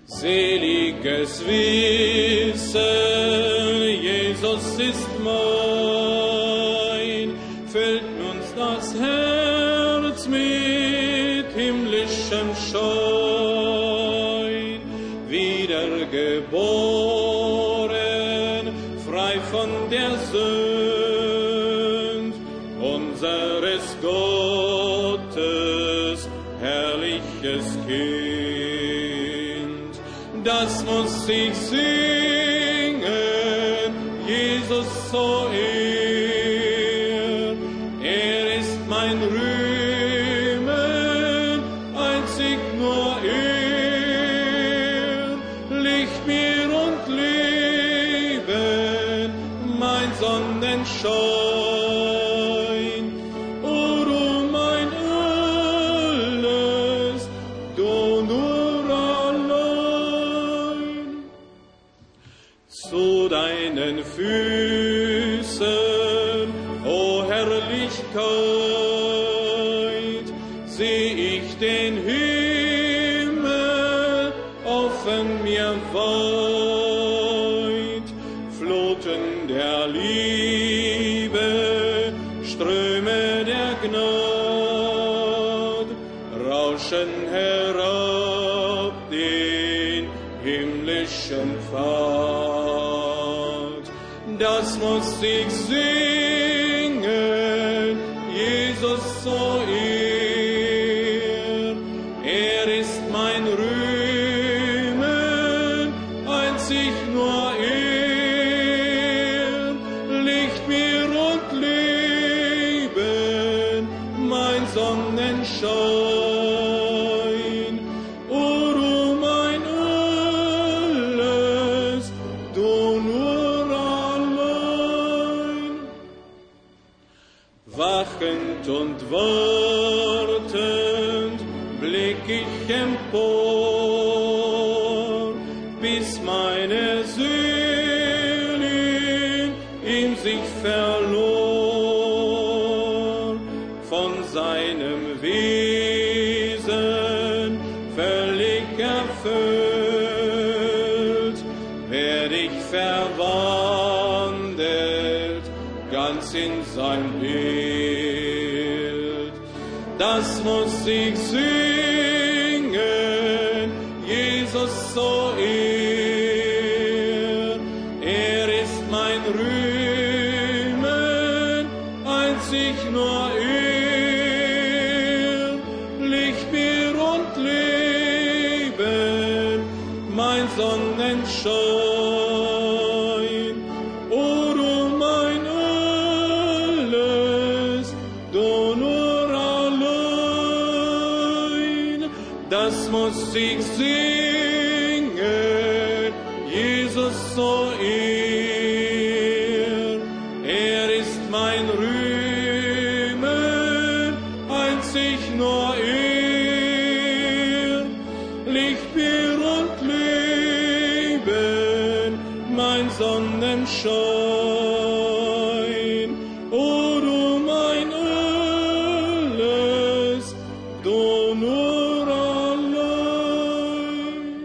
Seliges Wissen, Jesus ist mein, füllt uns das Herz mit himmlischem Schein, wiedergeboren, frei von der Sünd, unseres Gottes herrliches Kind. Das muss ich singen, Jesus so er ist mein Rühmen, einzig nur er, Licht mir und Leben, mein Sonnenschein. O du mein Alles, du nur allein. Zu deinen Füßen, o Herrlichkeit, seh ich den Himmel offen mir weit, Fluten der Liebe, Ströme der Gnade, rauschen herab den himmlischen Pfad. Das muss ich singen, Jesus so er ist mein Rühmen, einzig nur er, Licht mir und Leben, mein Sonnenschein. O du mein Alles, du nur allein. Wachend und wartend blick ich empor, bis meine Seele in sich verlor, von seinem Wesen völlig erfüllt, werd ich verwandelt ganz in sein Bild. Das muss ich singen, Jesus so er ist mein Rühmen, einzig nur er, Licht mir und Leben, mein Sonnenschein. O du mein Alles, du nur allein. Das muss ich singen, Jesus so er ist mein Rühmen, einzig nur er, Licht mir und Leben, mein Sonnenschein. O du mein Alles, du nur allein.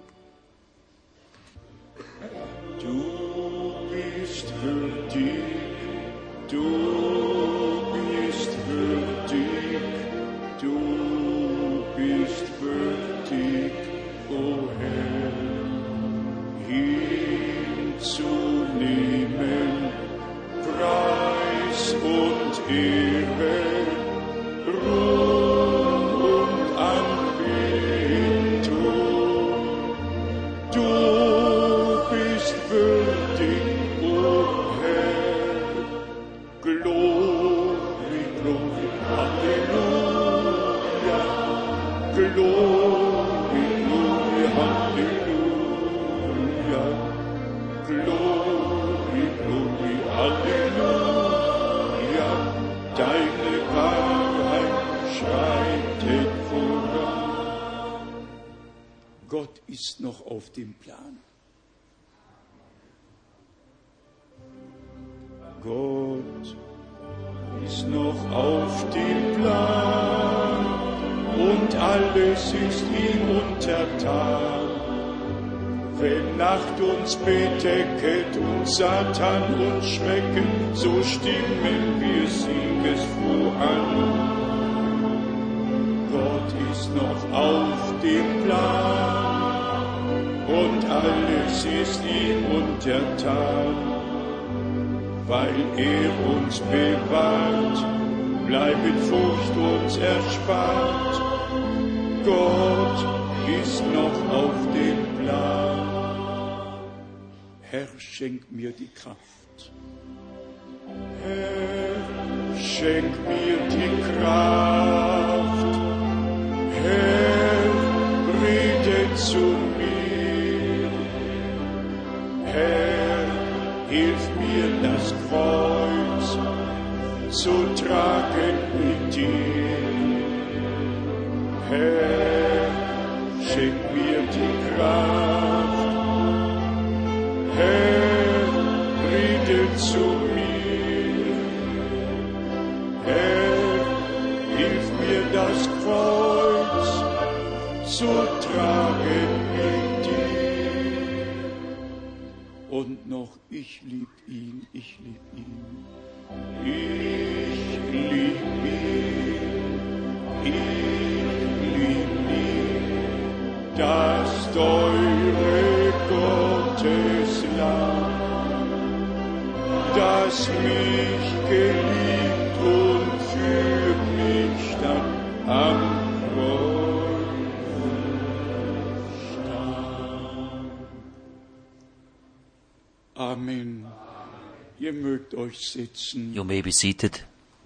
Du bist würdig, du bist würdig, du bist würdig, o Herr, hinzunehmen Preis und Ehre, Ruhm und Anbetung. Du bist würdig, o Herr, Glory, Glory, Halleluja, Glory, Glory, Halleluja, Glory, Glory, Halleluja, deine Wahrheit schreitet voran. Gott ist noch auf dem Plan. Gott ist noch auf dem Plan und alles ist ihm untertan. Wenn Nacht uns bedecket und Satan uns schrecken, so stimmen wir siegesfroh an. Gott ist noch auf dem Plan und alles ist ihm untertan. Weil uns bewahrt, bleibt Furcht uns erspart. Gott ist noch auf dem Plan. Herr, schenk mir die Kraft. Herr, schenk mir die Kraft. Herr, rede zu mir. Herr, hilf mir das Kreuz zu tragen mit dir. Herr, schenk mir die Kraft. Herr, rede zu mir. Herr, hilf mir das Kreuz zu tragen mit dir. Und noch, ich lieb ihn, ich lieb ihn. Ich lieb ihn, ich lieb ihn, das teure Gottesland, das mich geliebt und für mich stand am Kreuz stand. Amen. Ihr mögt euch sitzen. You may be seated.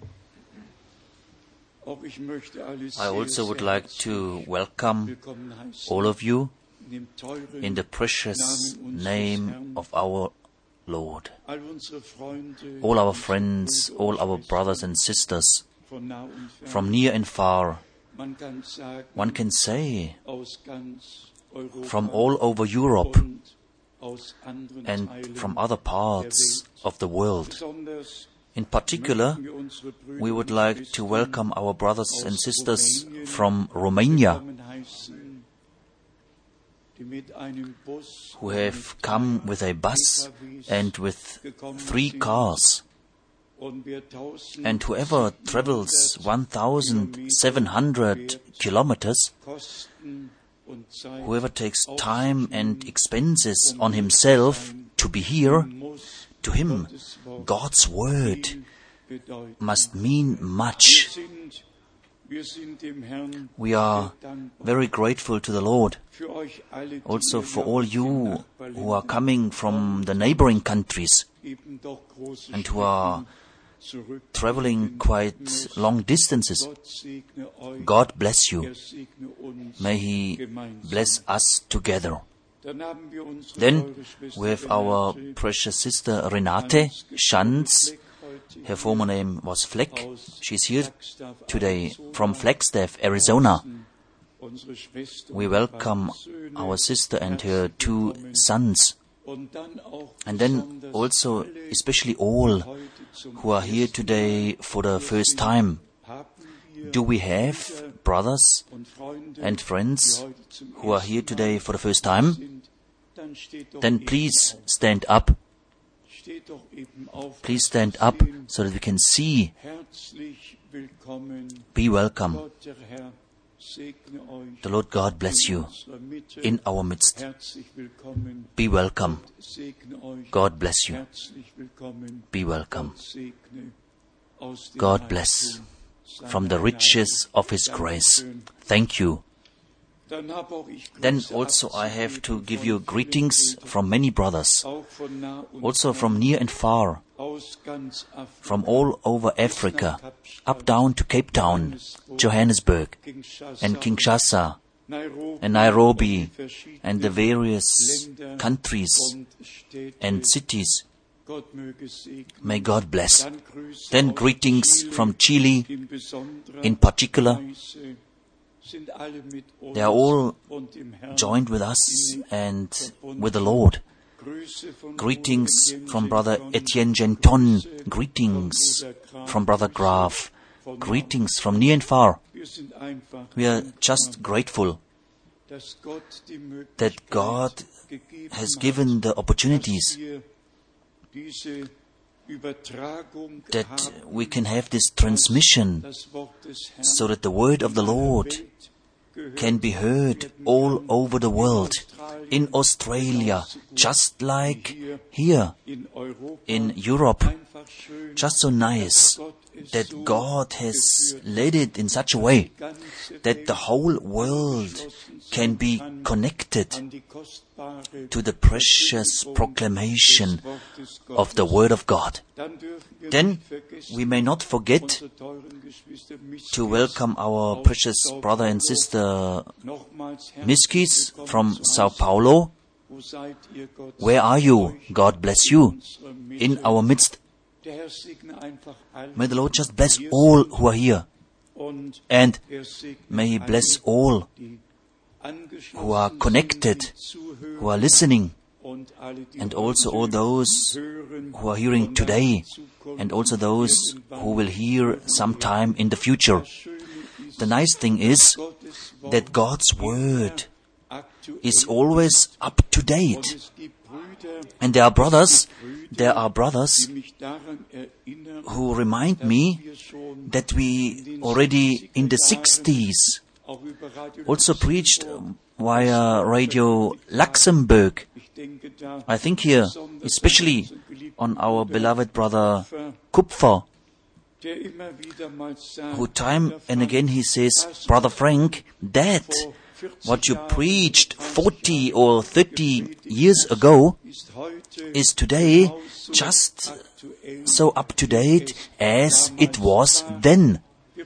Auch ich möchte alles I also would like to welcome all of you in the precious name of our Lord. All our friends, all our brothers and sisters from near and far, one can say from all over Europe and from other parts of the world. In particular, we would like to welcome our brothers and sisters from Romania who have come with a bus and with 3 cars. And whoever travels 1,700 kilometers, whoever takes time and expenses on himself to be here, to him, God's word must mean much. We are very grateful to the Lord, also for all you who are coming from the neighboring countries and who are traveling quite long distances. God bless you. May He bless us together. Then we have our precious sister Renate Schanz. Her former name was Fleck. She's here today from Flagstaff, Arizona. We welcome our sister and her 2 sons. And then also especially all who are here today for the first time. Do we have brothers and friends who are here today for the first time? Then please stand up. Please stand up so that we can see. Be welcome. The Lord God bless you in our midst. Be welcome. God bless you. Be welcome. God bless from the riches of His grace. Thank you. Then also I have to give you greetings from many brothers, also from near and far, from all over Africa, up down to Cape Town, Johannesburg, and Kinshasa, and Nairobi, and the various countries and cities. May God bless. Then greetings from Chile, in particular. They are all joined with us and with the Lord. Greetings from Brother Etienne Genton. Greetings from Brother Graf. Greetings from near and far. We are just grateful that God has given the opportunities that we can have this transmission so that the word of the Lord can be heard all over the world, in Australia, just like here in Europe. Just so nice that God has laid it in such a way that the whole world can be connected to the precious proclamation of the Word of God. Then we may not forget to welcome our precious brother and sister Miskis from Sao Paulo. Where are you? God bless you in our midst. May the Lord just bless all who are here, and may He bless all who are connected, who are listening, and also all those who are hearing today, and also those who will hear sometime in the future. The nice thing is that God's Word is always up to date. And there are brothers who remind me that we already in the 60s also preached via Radio Luxembourg. I think here, especially on our beloved brother Kupfer, who time and again he says, Brother Frank, that what you preached 40 or 30 years ago is today just so up to date as it was then.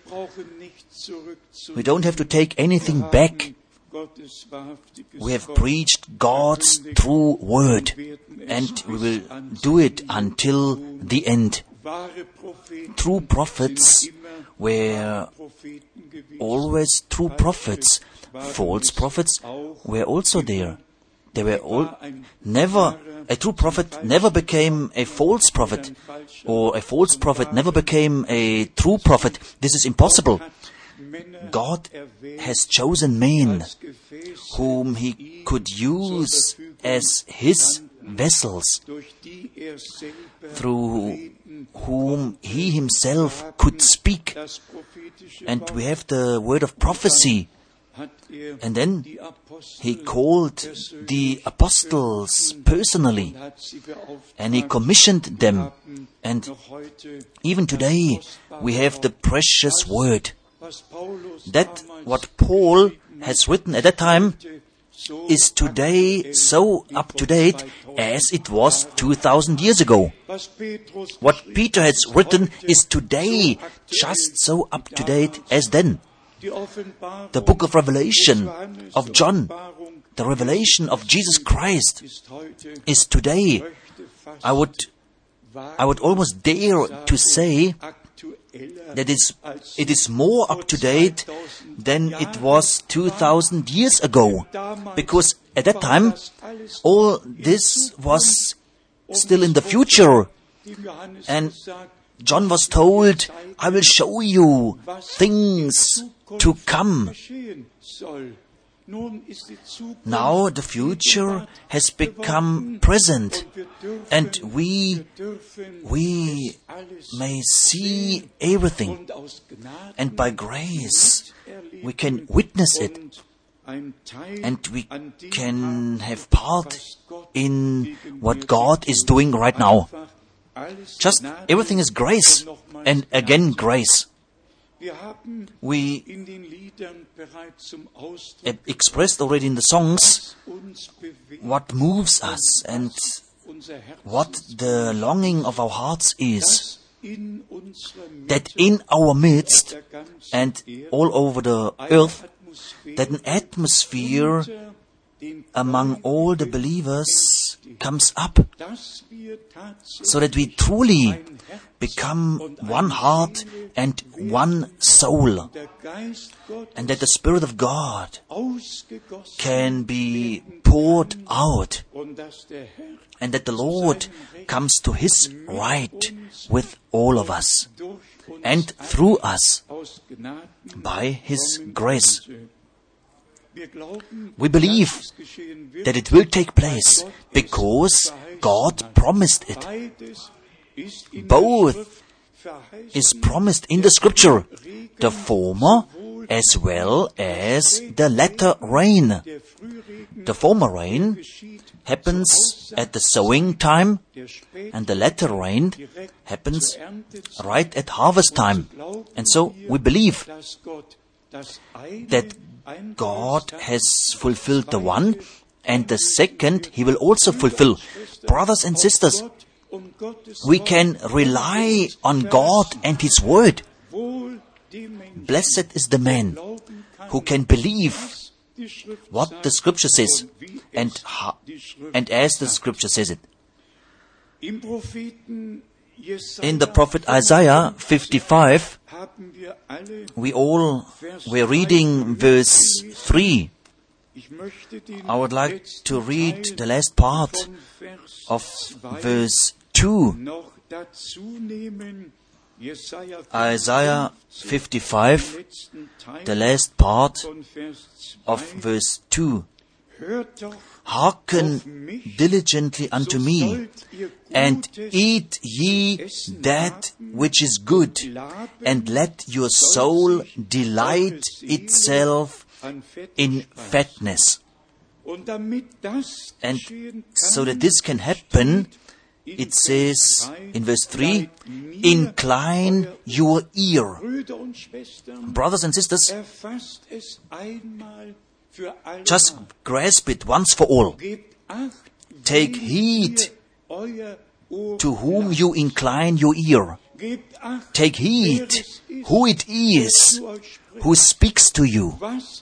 We don't have to take anything back. We have preached God's true word, and we will do it until the end. True prophets were always true prophets. False prophets were also there. They were all a true prophet never became a false prophet, or a false prophet never became a true prophet. This is impossible. God has chosen men whom He could use as His vessels, through whom He Himself could speak. And we have the word of prophecy. And then He called the apostles personally, and He commissioned them. And even today we have the precious word. That what Paul has written at that time is today so up to date as it was 2,000 years ago. What Peter has written is today just so up to date as then. The book of Revelation of John, the revelation of Jesus Christ is today. I would almost dare to say that it is more up to date than it was 2,000 years ago. Because at that time, all this was still in the future. And John was told, I will show you things to come. Now the future has become present, and we may see everything, and by grace we can witness it, and we can have part in what God is doing right now. Just everything is grace, and again grace. We expressed already in the songs what moves us and what the longing of our hearts is, that in our midst and all over the earth, that an atmosphere among all the believers comes up, so that we truly become one heart and one soul, and that the Spirit of God can be poured out, and that the Lord comes to His right with all of us and through us by His grace. We believe that it will take place because God promised it. Both is promised in the Scripture, the former as well as the latter rain. The former rain happens at the sowing time, and the latter rain happens right at harvest time. And so we believe that God has fulfilled the one, and the second He will also fulfill. Brothers and sisters, we can rely on God and His Word. Blessed is the man who can believe what the Scripture says and as the Scripture says it. In the prophet Isaiah 55, we all were reading verse 3. I would like to read the last part of verse 2. Isaiah 55, the last part of verse 2. Hearken diligently unto me, and eat ye that which is good, and let your soul delight itself in fatness. And so that this can happen, it says in verse 3, incline your ear. Brothers and sisters, just grasp it once for all. Take heed to whom you incline your ear. Take heed who it is who speaks to you.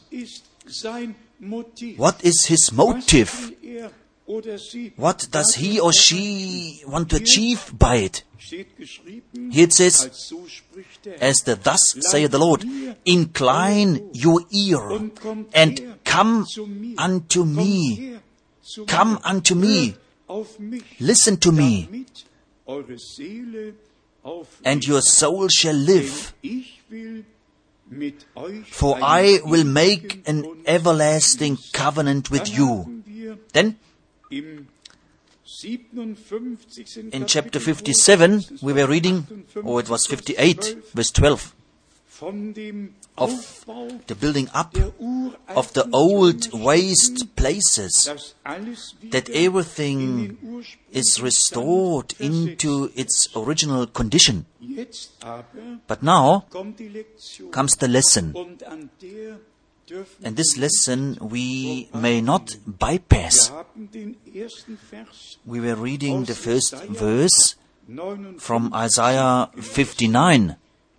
What is his motive? What does he or she want to achieve by it? Here it says, thus saith the Lord, incline your ear and come unto me. Come unto me. Listen to me. And your soul shall live. For I will make an everlasting covenant with you. Then, in chapter 57, we were reading, or it was 58, verse 12, of the building up of the old waste places, that everything is restored into its original condition. But now comes the lesson. And this lesson we may not bypass. We were reading the first verse from Isaiah 59.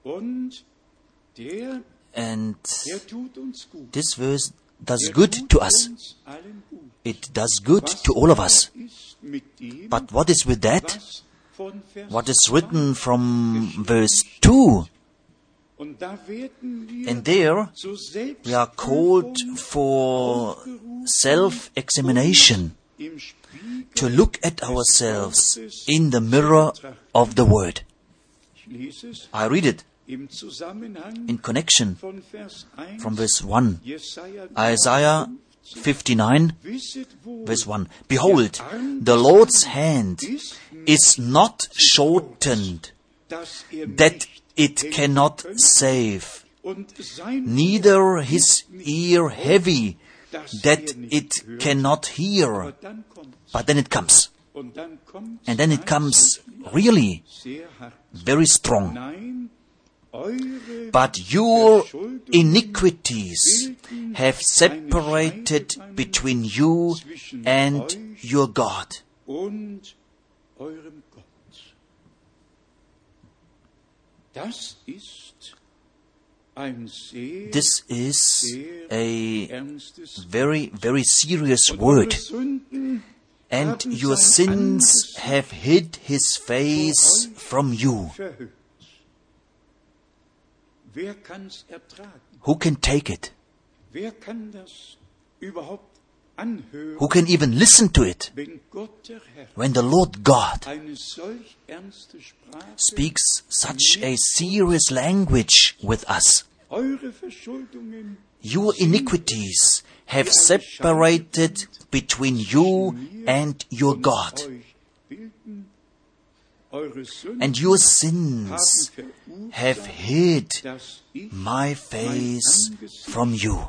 And this verse does good to us. It does good to all of us. But what is with that? What is written from verse 2? And there we are called for self-examination, to look at ourselves in the mirror of the Word. I read it in connection from verse 1. Isaiah 59, verse 1. Behold, the Lord's hand is not shortened, that it cannot save, neither his ear heavy, that it cannot hear. But then it comes. And then it comes really very strong. But your iniquities have separated between you and your God. This is a very, very serious word. And your sins have hid his face from you. Who can take it? Who can even listen to it? When the Lord God speaks such a serious language with us. Your iniquities have separated between you and your God. And your sins have hid my face from you.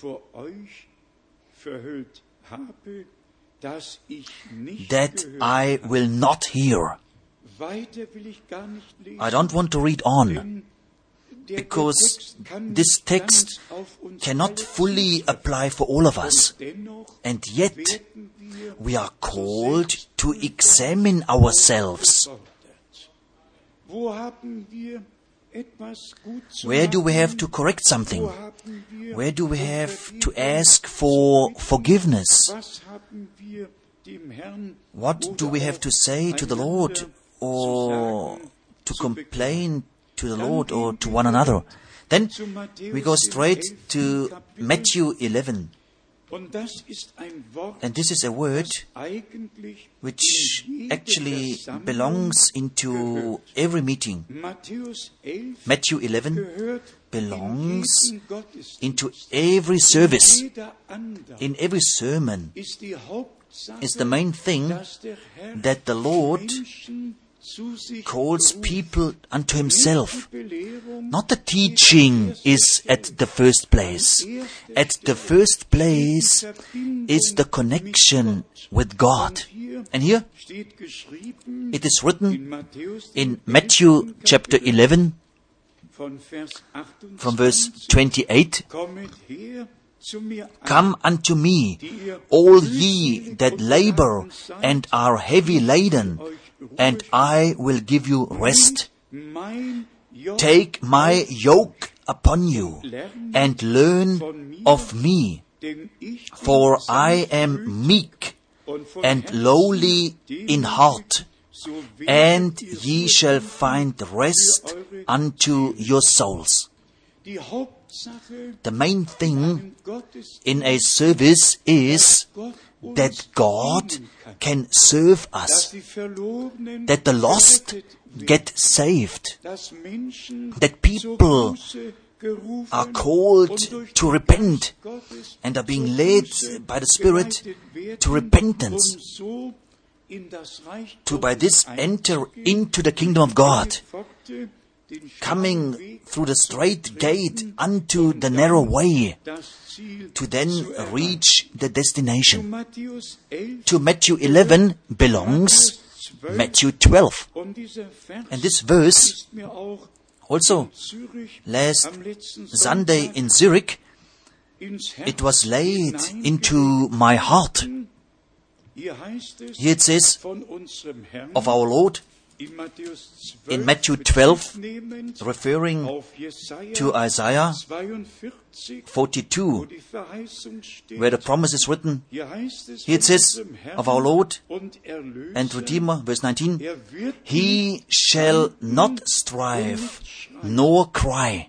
That I will not hear. I don't want to read on, because this text cannot fully apply for all of us. And yet, we are called to examine ourselves. Where do we have to correct something? Where do we have to ask for forgiveness? What do we have to say to the Lord, or to complain to the Lord or to one another? Then we go straight to Matthew 11. And this is a word which actually belongs into every meeting. Matthew 11 belongs into every service. In every sermon is the main thing that the Lord calls people unto Himself. Not the teaching is at the first place. At the first place is the connection with God. And here it is written in Matthew chapter 11 from verse 28, "Come unto me, all ye that labor and are heavy laden, and I will give you rest. Take my yoke upon you, and learn of me, for I am meek and lowly in heart, and ye shall find rest unto your souls." The main thing in a service is that God can serve us, that the lost get saved, that people are called to repent and are being led by the Spirit to repentance, to by this enter into the kingdom of God, coming through the straight gate unto the narrow way, to then reach the destination. To Matthew 11 belongs Matthew 12. And this verse, also last Sunday in Zurich, it was laid into my heart. Here it says of our Lord, in Matthew 12, referring to Isaiah 42, where the promise is written. Here it says of our Lord and Redeemer, verse 19, "He shall not strive nor cry."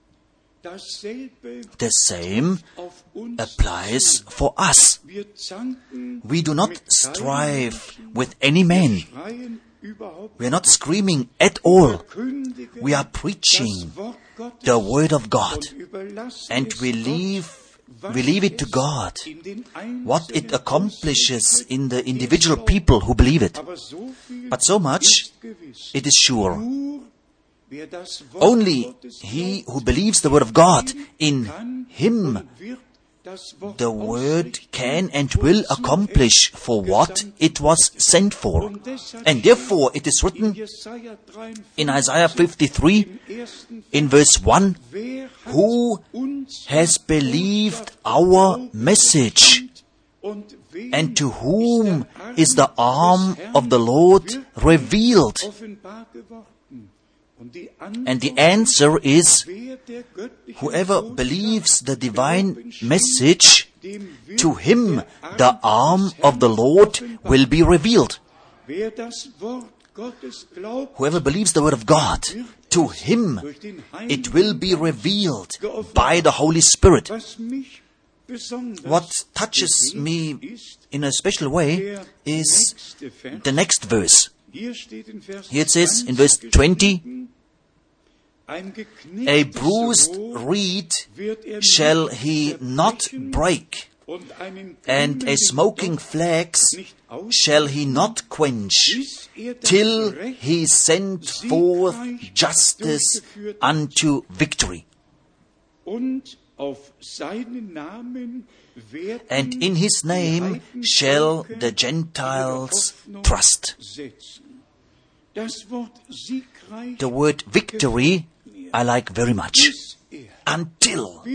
The same applies for us. We do not strive with any man. We are not screaming at all. We are preaching the Word of God, and we leave it to God, what it accomplishes in the individual people who believe it. But so much, it is sure. Only he who believes the Word of God, in him the Word can and will accomplish for what it was sent for. And therefore it is written in Isaiah 53, in verse 1, "Who has believed our message? And to whom is the arm of the Lord revealed?" And the answer is, whoever believes the divine message, to him the arm of the Lord will be revealed. Whoever believes the Word of God, to him it will be revealed by the Holy Spirit. What touches me in a special way is the next verse. Here it says in verse 20, "A bruised reed shall he not break, and a smoking flax shall he not quench, till he send forth justice unto victory. And in his name shall the Gentiles trust. The word victory I like very much. Until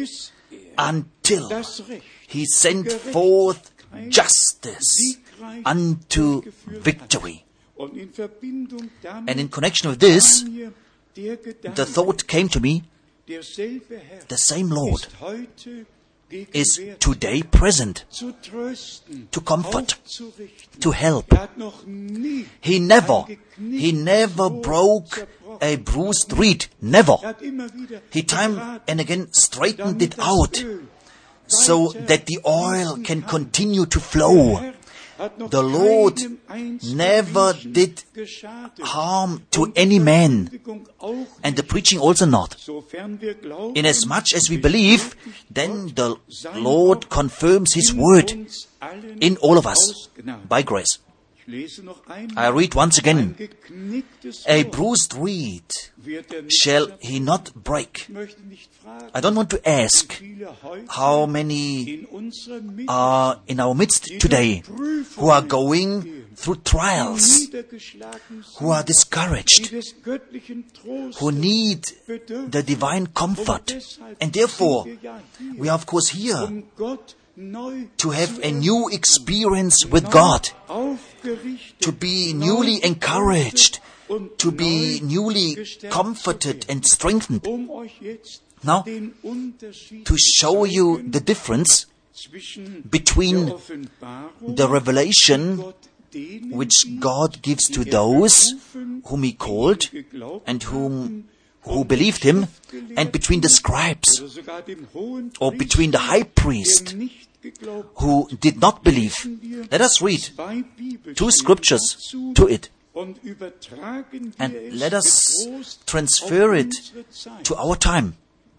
he sent forth justice unto victory. And in connection with this, the thought came to me, the same Lord is today present to comfort, to help. He never broke a bruised reed. Never. He time and again straightened it out so that the oil can continue to flow. The Lord never did harm to any man, and the preaching also not. Inasmuch as we believe, then the Lord confirms His word in all of us by grace. I read once again, a bruised reed shall he not break. I don't want to ask how many are in our midst today who are going through trials, who are discouraged, who need the divine comfort. And therefore, we are of course here to have a new experience with God, to be newly encouraged, to be newly comforted and strengthened. Now, to show you the difference between the revelation which God gives to those whom He called and who believed Him, and between the scribes, or between the high priest who did not believe. Let us read 2 scriptures to it, and let us transfer it to our time.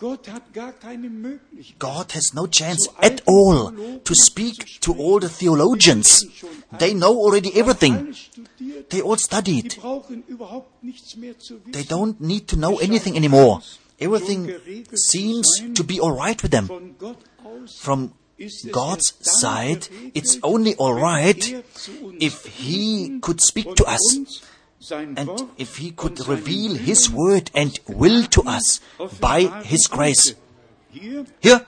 God has no chance at all to speak to all the theologians. They know already everything. They all studied. They don't need to know anything anymore. Everything seems to be all right with them. From God's side, it's only all right if He could speak to us, and if He could reveal His word and will to us by His grace. Here,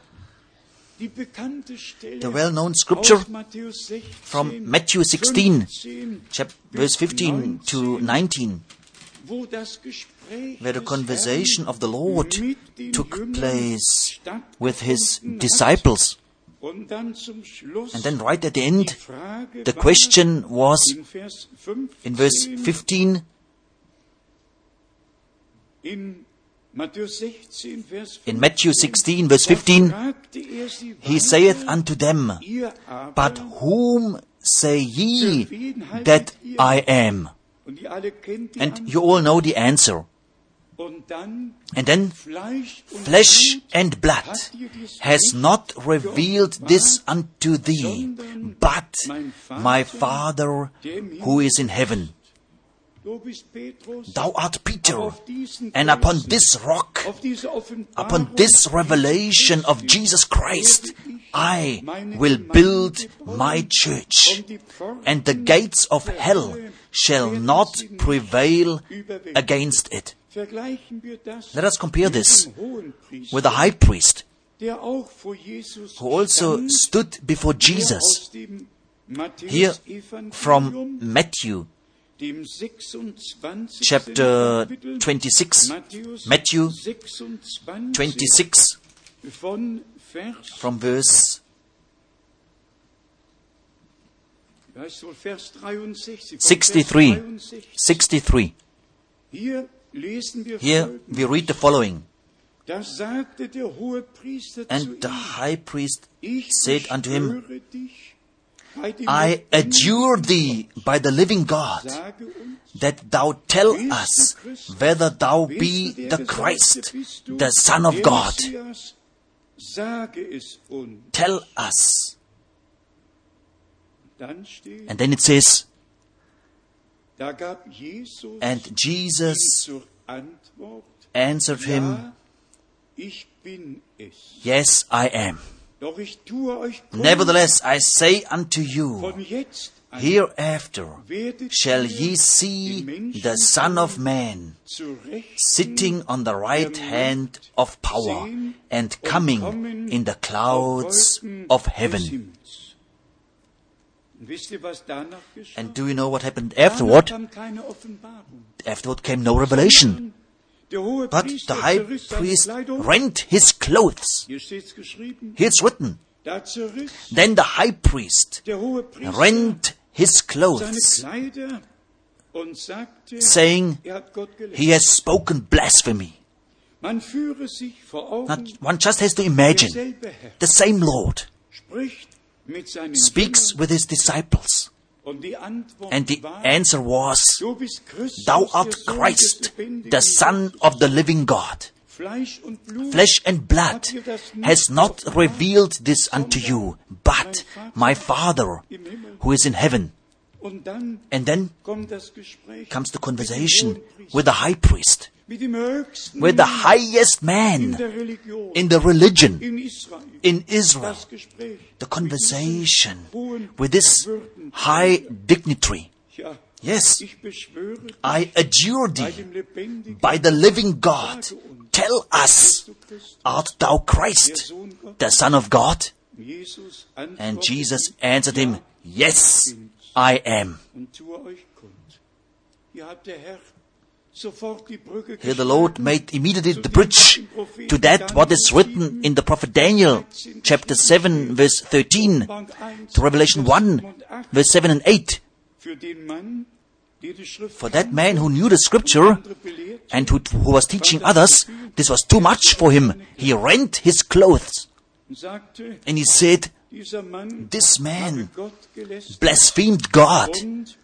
the well-known scripture from Matthew 16, verse 15 to 19, where the conversation of the Lord took place with His disciples. And then right at the end, the question was in verse 15, in Matthew 16, verse 15, He saith unto them, But whom say ye that I am? And you all know the answer. And then, flesh and blood has not revealed this unto thee, but my Father who is in heaven. Thou art Peter, and upon this rock, upon this revelation of Jesus Christ, I will build my church, and the gates of hell shall not prevail against it. Let us compare this with the high priest, who also stood before Jesus. Here from Matthew, chapter 26, Matthew 26, from verse 63. Here we read the following. And the high priest said unto him, I adjure thee by the living God, that thou tell us whether thou be the Christ, the Son of God. Tell us And then it says, da gab Jesus and Jesus zur Antwort, answered him, ja, ich bin es. Yes, I am. Doch ich tue euch kund, Nevertheless, I say unto you, von jetzt an hereafter werdet shall ihr ye see den the Son of Man zu Rechten sitting on the right hand of power and coming in the clouds of heaven. Und wisst ihr, was danach geschah? And do you know what happened Danach afterward? kam keine Offenbarung. Afterward came no revelation. Der hohe But Priester the high zerriss seine priest Kleidung. rent his clothes. Hier steht's geschrieben. Here it's written. Da zerriss Then the high priest der hohe Priester rent his seine clothes, Kleider und sagte, saying, hat Gott gelästert. he has spoken blasphemy. Man führe sich vor Now, Augen, one just has to imagine derselbe Herr the same Lord spricht mit seinen speaks Jüngern with his disciples. und die Antwort And the war, answer was, du bist Christus, Thou der art Sohn Christ, des lebendigen the Son Gottes. of the living God. Fleisch und Blut Flesh and blood hat dir das nicht has not offenbart, revealed this unto you, but my Father im Himmel. who is in heaven. Und dann And then kommt das Gespräch comes the mit conversation dem Hohenpriester, with the high priest, mit dem höchsten with the Mann highest in man der Religion, in the religion in Israel. in Israel. Das Gespräch The mit conversation diesem hohen with this Würden- high dignitary. Ja, Yes, ich beschwöre dich I adjure bei thee dem lebendigen by the living God, tell us, Bist du Christus, art thou der Christ, Sohn Gottes? the Son of God? Jesus And antwortete, Jesus answered him, ja, Yes, I am. und tue euch kund. Hier hat der Herr sofort die Brücke Here the Lord geschlagen made immediately zu the dem, bridge was im Propheten to that what is Daniel written in the prophet Daniel, chapter 7, verse 13, to Revelation 1, verse 7 and 8. für den Mann, der die Schrift For that man who knew the scripture andere belehrt, and who was teaching others, this was too much for him. He rent his clothes und sagte, and he said, dieser Mann This habe man Gott gelästert blasphemed God und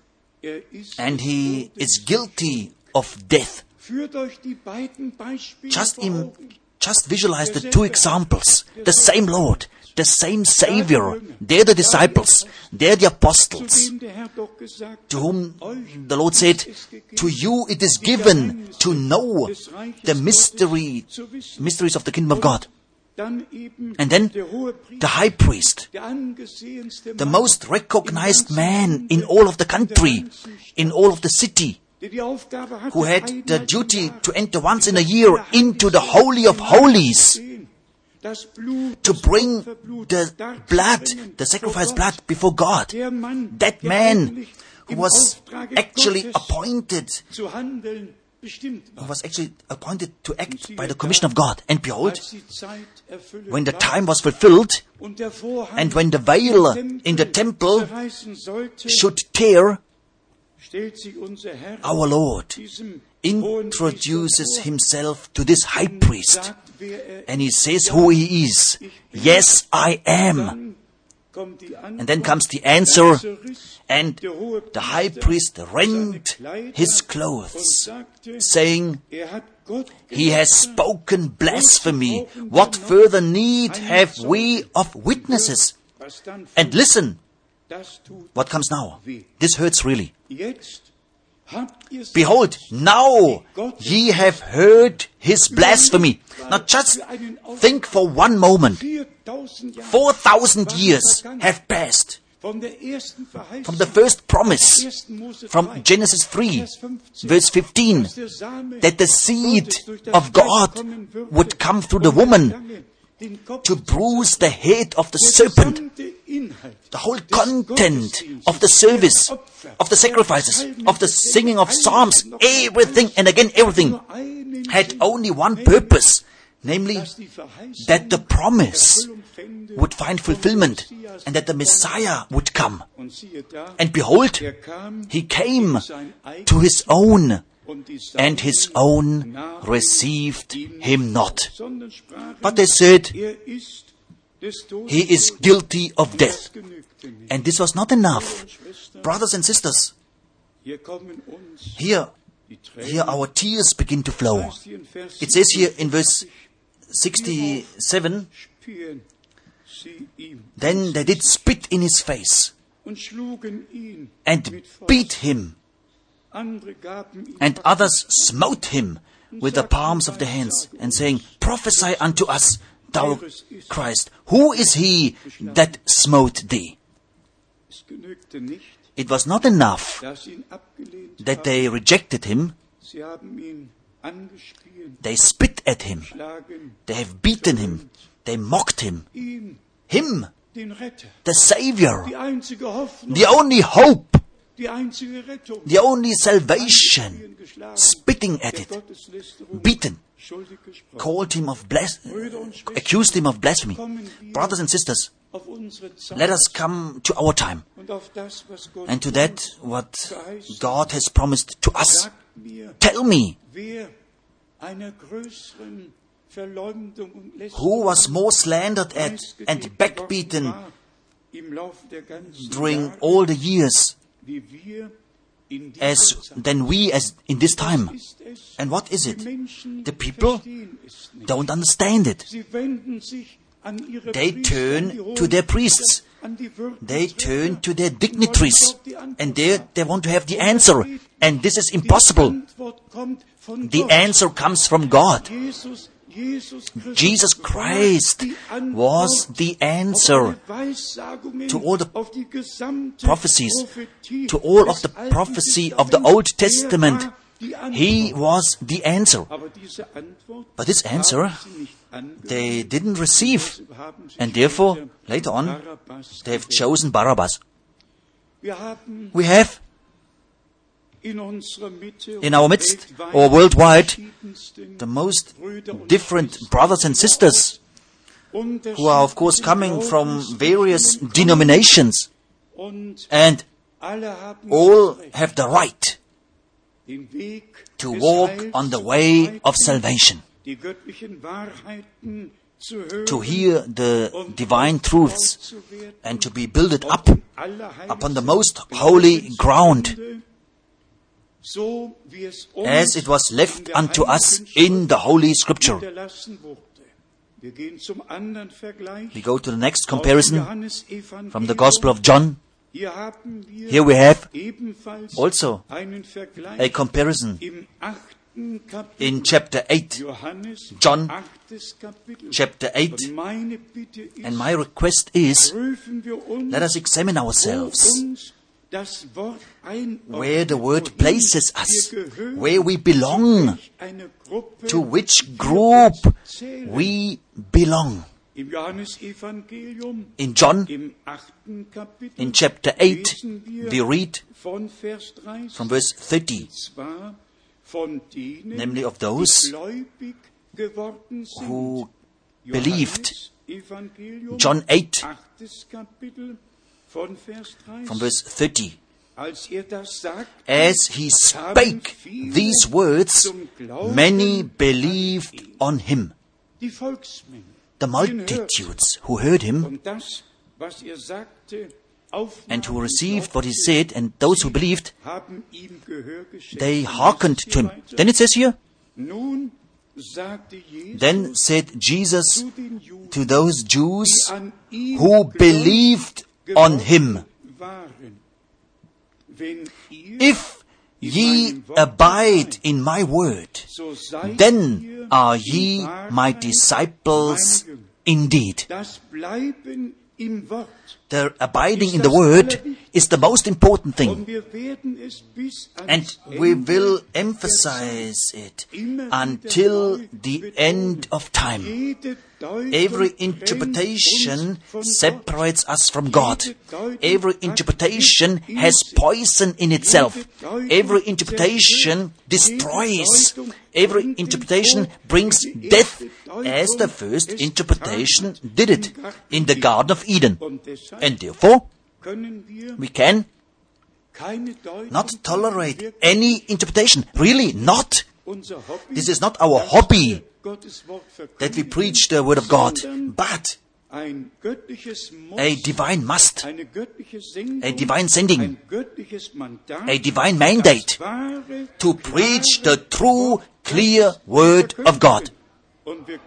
ist and he des is guilty of death. Führt euch die beiden Beispiele Just vor Augen. visualize the two examples. The same Lord, the same Savior. They're the disciples. They're the Zu apostles. dem der Herr doch gesagt To hat, whom euch the Lord said, ist gegeben, to you it is die given Geheimnisse to know des Reiches the Gottes zu wissen. mysteries of the kingdom of God. Dann eben And then der Hohepriester, the high priest, der angesehenste the Mann most recognized im ganzen man Lande, in all of the in der country, ganzen Stadt, in all of the city, der die Aufgabe hatte, who had the einmal im duty Jahr to enter once in in a das year Allerheiligste into the Holy of Holies, hineinzugehen, das Blut, to das bring Opferblut the blood, darzubringen the sacrifice vor blood Gott. before God. Der Mann, That der man eigentlich who im was Auftrage actually Gottes appointed, zu handeln bestimmt who war. was actually appointed to act by the commission of God. And behold, Als die Zeit erfüllt when the war time was fulfilled, und der Vorhang and when the veil in the temple zerreißen sollte, should tear, stellt sich unser Herr our Lord diesem introduces Hohenpriester himself to this high vor, priest, sagt, wer er and he ist. says Ja, who he is. ich bin. Yes, I am. Dann kommt die Antwort, And then comes the answer, dann zerriss and der Hohepriester the high priest seine rent Kleider his und clothes, sagte, saying, er hat Gott He has gelästert. spoken blasphemy. What further need have we of witnesses? Was dann And listen, das tut what comes now? This hurts really. jetzt. Habt ihr's Behold, now ye have heard his blasphemy. Now just think for one moment. 4.000 Jahre 4,000 years have passed von der ersten Verheißung, from the first promise, 1. Mose from 3, Genesis 3, Vers 15, verse 15, dass der Same that the seed Gottes durch das of Fleisch God kommen würde, would come through the um woman Schlange, den Kopf to zu bruise the head of the Der serpent. gesamte Inhalt The whole des content Gottesdienstes, of the service, der Opfer, of the sacrifices, of the singing of psalms, everything and again everything nur einen had Sinn, only one purpose, namely dass die Verheißung that the promise Erfüllung fände would find vom fulfillment Messias. and that the Messiah would come. Und siehe da, And behold, er kam he came in sein eigenes to his own, und die and his own received him not. sondern sprachen, But they said, er ist des Todes he is schuldig. guilty of death. Das genügte nicht. And this was not enough. Brothers and sisters, Hier kommen uns here die Tränen. our tears begin to flow. Heißt hier in Vers It says here in verse 67, Spielen sie ihm. then they did spit in his face and beat him, and others smote him with the palms of their hands, and saying, Prophesy unto us, thou Christ, who is he that smote thee? It was not enough that they rejected him. They spit at him. They have beaten him. They mocked him. Him, the Savior, the only hope, the only salvation, spitting at it, beaten, called him accused him of blasphemy. Brothers and sisters, let us come to our time and to that what God has promised to us. Tell me, who was more slandered at and backbeaten during all the years than we as in this time? And what is it? The people don't understand it. They turn to their priests. They turn to their dignitaries. And they want to have the answer. And this is impossible. The answer comes from God. Jesus Christ was the answer to all the prophecies, to all of the prophecy of the Old Testament. He was the answer. But this answer they didn't receive. And therefore, later on, they have chosen Barabbas. We have in our midst, or worldwide, the most different brothers and sisters who are, of course, coming from various denominations, and all have the right to walk on the way of salvation, to hear the divine truths, and to be builded up upon the most holy ground, as it was left unto us in the Holy Scripture. We go to the next comparison from the Gospel of John. Here we have also a comparison in chapter 8, John chapter 8. And my request is, let us examine ourselves where the Word places us, where we belong, to which group we belong. In John, in chapter 8, we read from verse 30, namely of those who believed. John 8, from verse 30. As he spake these words, many believed on him. The multitudes who heard him and who received what he said, and those who believed, they hearkened to him. Then it says here, then said Jesus to those Jews who believed on him, if ye abide in my word, then are ye my disciples indeed. The abiding in the Word is the most important thing. And we will emphasize it until the end of time. Every interpretation separates us from God. Every interpretation has poison in itself. Every interpretation destroys. Every interpretation brings death, as the first interpretation did it in the Garden of Eden. And therefore, we can not tolerate any interpretation. Really not. This is not our hobby, that we preach the Word of God, but a divine must, a divine sending, a divine mandate to preach the true, clear Word of God.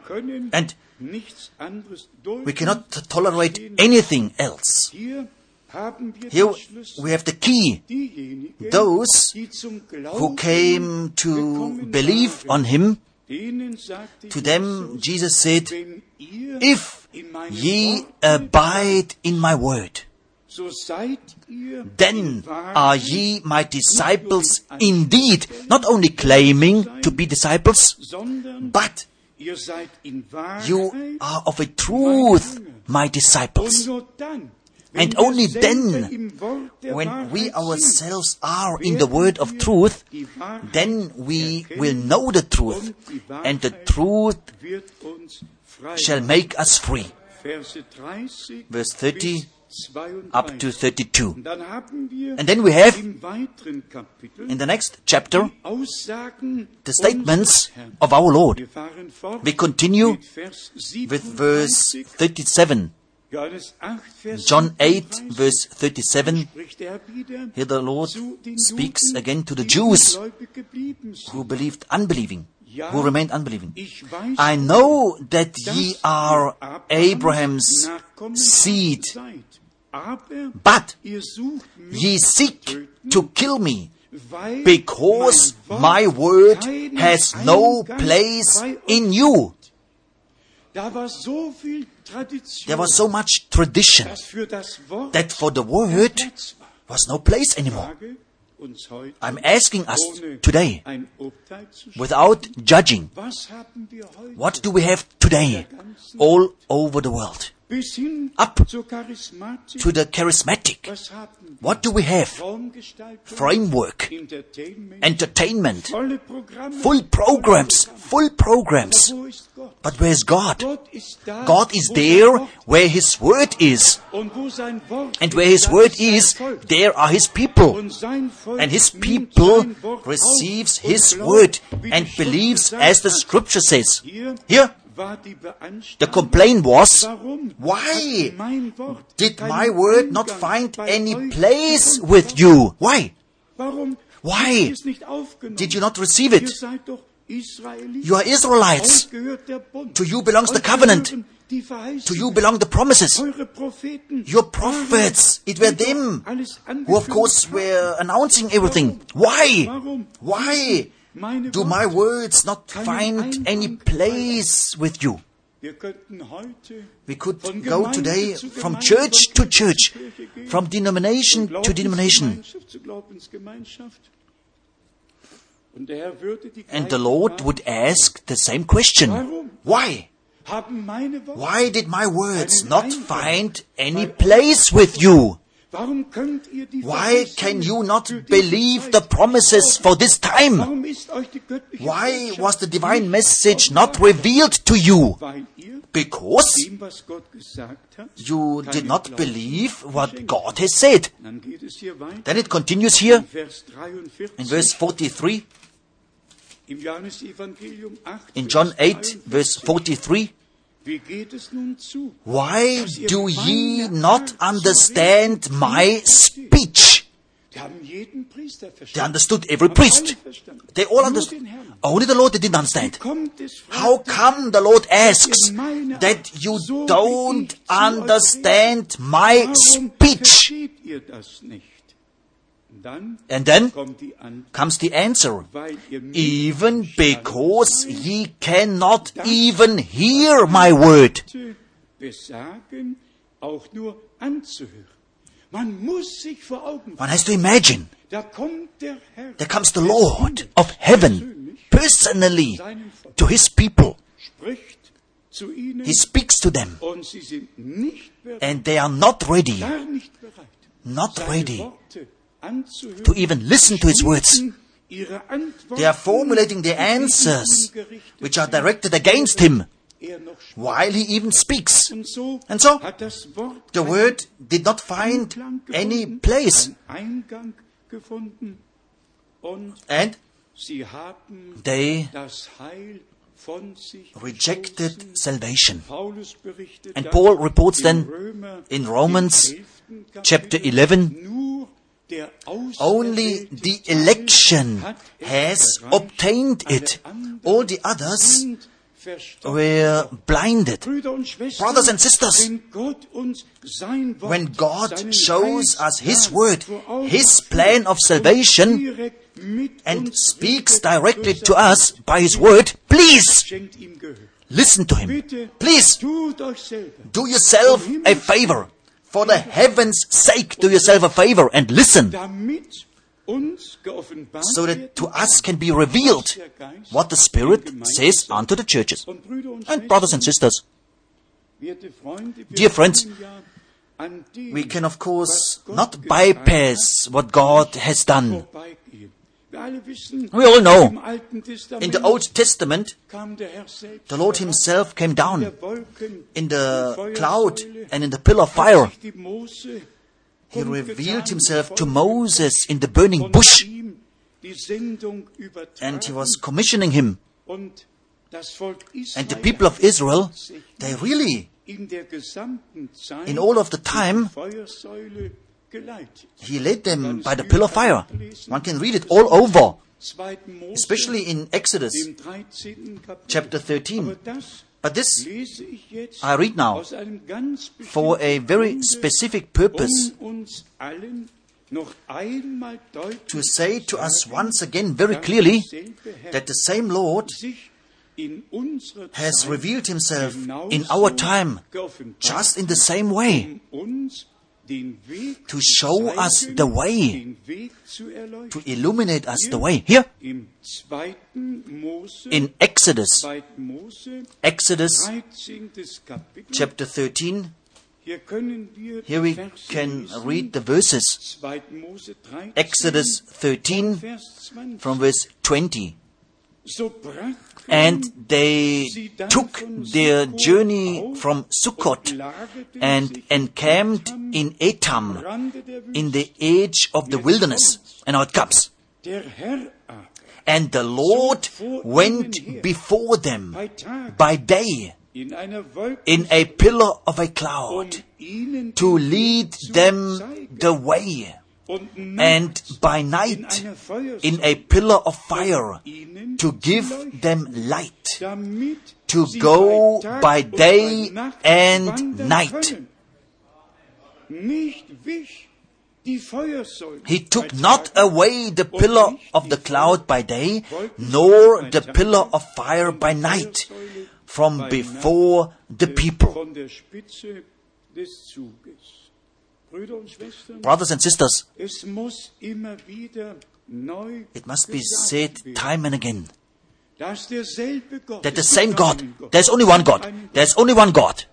And we cannot tolerate anything else. Here we have the key. Those who came to believe on Him, to them Jesus said, if ye abide in my word, then are ye my disciples indeed, not only claiming to be disciples, but you are of a truth my disciples. And only then, when we ourselves are in the word of truth, then we will know the truth, and the truth shall make us free. Verse 30 up to 32. And then we have, in the next chapter, the statements of our Lord. We continue with verse 37. John 8, verse 37. Here the Lord speaks again to the Jews who believed unbelieving, who remained unbelieving. I know that ye are Abraham's seed, but ye seek to kill me, because my word has no place in you. There was so much tradition that for the word was no place anymore. I'm asking us today, without judging, what do we have today all over the world? Up to the charismatic. What do we have? Framework, entertainment, full programs. But where is God? God is there where His word is. And where His word is, there are His people. And His people receives His word and believes as the Scripture says. Here, the complaint was, why did my word not find any place with you? Why? Why did you not receive it? You are Israelites. To you belongs the covenant. To you belong the promises. Your prophets, it were them who of course were announcing everything. Why? Why do my words not find any place with you? We could go today from church to church, from denomination to denomination. And the Lord would ask the same question. Why? Why did my words not find any place with you? Why can you not believe the promises for this time? Why was the divine message not revealed to you? Because you did not believe what God has said. Then it continues here in verse 43. In John 8, verse 43. Why do ye not understand my speech? They understood every priest. They all understood. Only the Lord didn't understand. How come the Lord asks that you don't understand my speech? And then comes the answer. Even because ye cannot even hear my word. One has to imagine. There comes the Lord of heaven personally to His people. He speaks to them. And they are not ready. Not ready to even listen to His words. They are formulating their answers, which are directed against Him, while He even speaks. And so, the word did not find any place. And they rejected salvation. And Paul reports then in Romans chapter 11, only the election has obtained it. All the others were blinded. Brothers and sisters, when God shows us His word, His plan of salvation, and speaks directly to us by His word, please listen to Him. Please do yourself a favor. For the heaven's sake, do yourself a favor and listen, so that to us can be revealed what the Spirit says unto the churches. And brothers and sisters, dear friends, we can of course not bypass what God has done. We all know, in the Old Testament, the Lord Himself came down in the cloud and in the pillar of fire. He revealed Himself to Moses in the burning bush, and He was commissioning him. And the people of Israel, they really, in all of the time, He led them by the pillar of fire. One can read it all over, especially in Exodus chapter 13. But this I read now for a very specific purpose, to say to us once again very clearly that the same Lord has revealed Himself in our time just in the same way, to show us the way, to illuminate us the way. Here, in Exodus chapter 13, here we can read the verses. Exodus 13 from verse 20. And they took their journey from Sukkot and encamped in Etam, in the edge of the wilderness. And now it comes. And the Lord went before them by day in a pillar of a cloud to lead them the way, and by night in a pillar of fire to give them light, to go by day and night. He took not away the pillar of the cloud by day, nor the pillar of fire by night, from before the people. Brothers and sisters, it must be said time and again that the same God, there's only one God, there's only one God.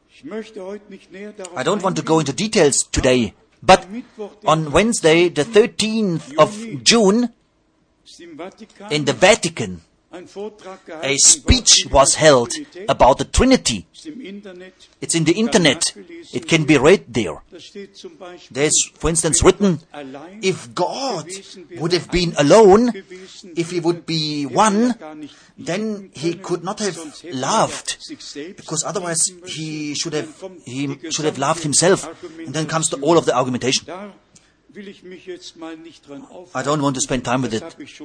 I don't want to go into details today, but on Wednesday, the 13th of June, in the Vatican, a speech was held about the Trinity. It's in the internet. It can be read there. There's, for instance, written, if God would have been alone, if He would be one, then He could not have loved, because otherwise He should have loved Himself. And then comes all of the argumentation. I don't want to spend time with it.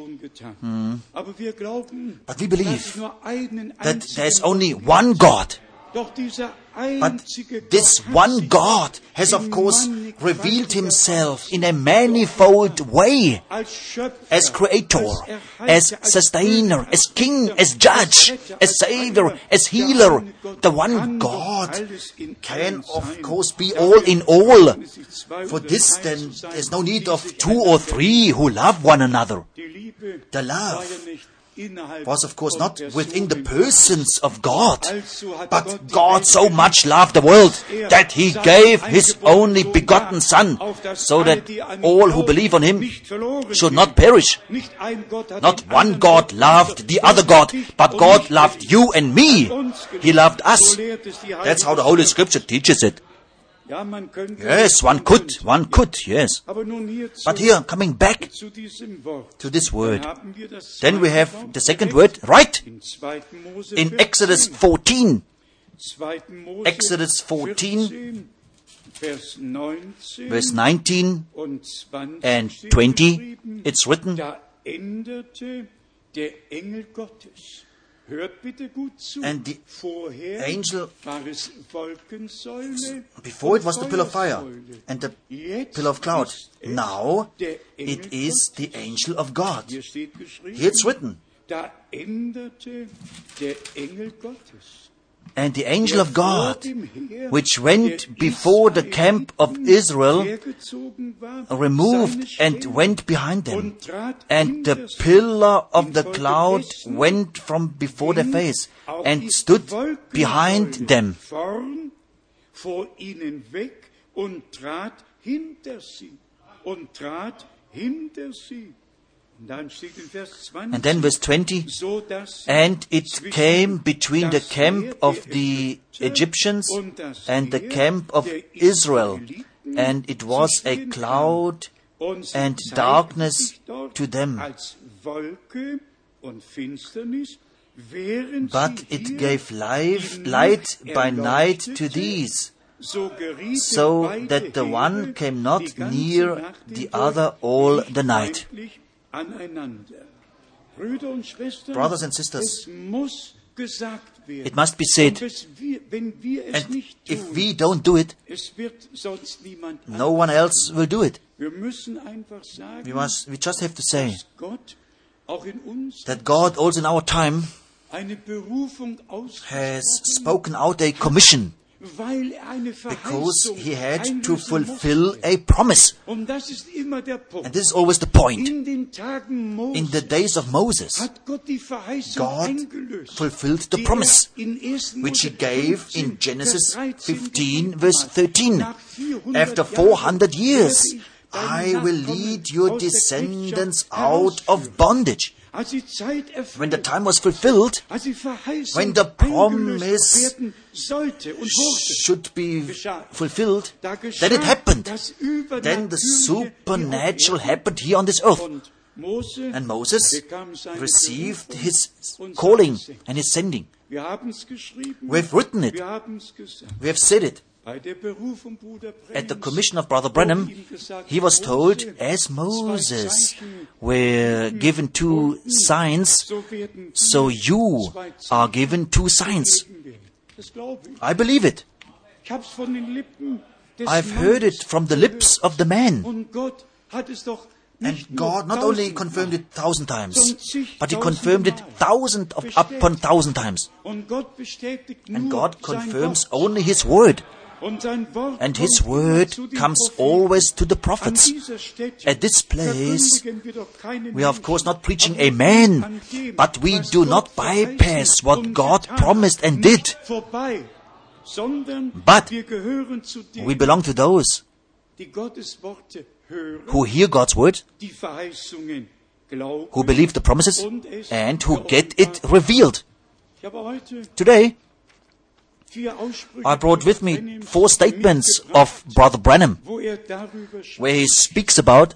But we believe that there is only one God. But this one God has, of course, revealed Himself in a manifold way, as Creator, as Sustainer, as King, as Judge, as Savior, as Healer. The one God can, of course, be all in all. For this, then, there's no need of two or three who love one another. The love was, of course, not within the persons of God, but God so much loved the world that He gave His only begotten Son, so that all who believe on Him should not perish. Not one God loved the other God, but God loved you and me. He loved us. That's how the Holy Scripture teaches it. Yes, one could, yes. But here, coming back to this word, then we have the second word, right? In Exodus 14, verse 19 and 20, it's written, And the angel, before it was the pillar of fire and the pillar of cloud. Now it is the angel of God. Here it's written. And the angel of God, which went before the camp of Israel, removed and went behind them. And the pillar of the cloud went from before their face and stood behind them. And then verse 20, and it came between the camp of the Egyptians and the camp of Israel, and it was a cloud and darkness to them. But it gave light by night to these, so that the one came not near the other all the night. Brothers and sisters, it must be said, and if we don't do it, no one else will do it. We just have to say that God also in our time has spoken out a commission, because He had to fulfill a promise. And this is always the point. In the days of Moses, God fulfilled the promise, which He gave in Genesis 15, verse 13. After 400 years, I will lead your descendants out of bondage. When the time was fulfilled, when the promise should be fulfilled, then it happened. Then the supernatural happened here on this earth. And Moses received his calling and his sending. We have written it. We have said it. At the commission of Brother Branham, he was told, as Moses were given 2 signs, so you are given 2 signs. I believe it. I've heard it from the lips of the man. And God not only confirmed it 1,000 times, but He confirmed it 1,000 upon 1,000 times. And God confirms only His word. And His word comes always to the prophets. At this place, we are of course not preaching a man, but we do not bypass what God promised and did. But we belong to those who hear God's word, who believe the promises, and who get it revealed. Today, I brought with me 4 statements of Brother Branham, where he speaks about,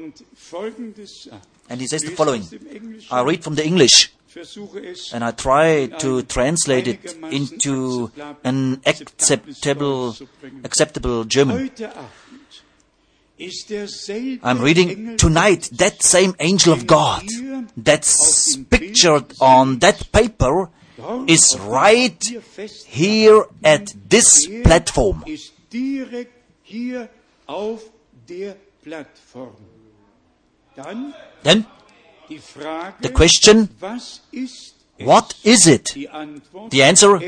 and he says the following. I read from the English, and I try to translate it into an acceptable German. I'm reading, tonight that same angel of God that's pictured on that paper is right here at this platform. Then, the question, what is it? The answer,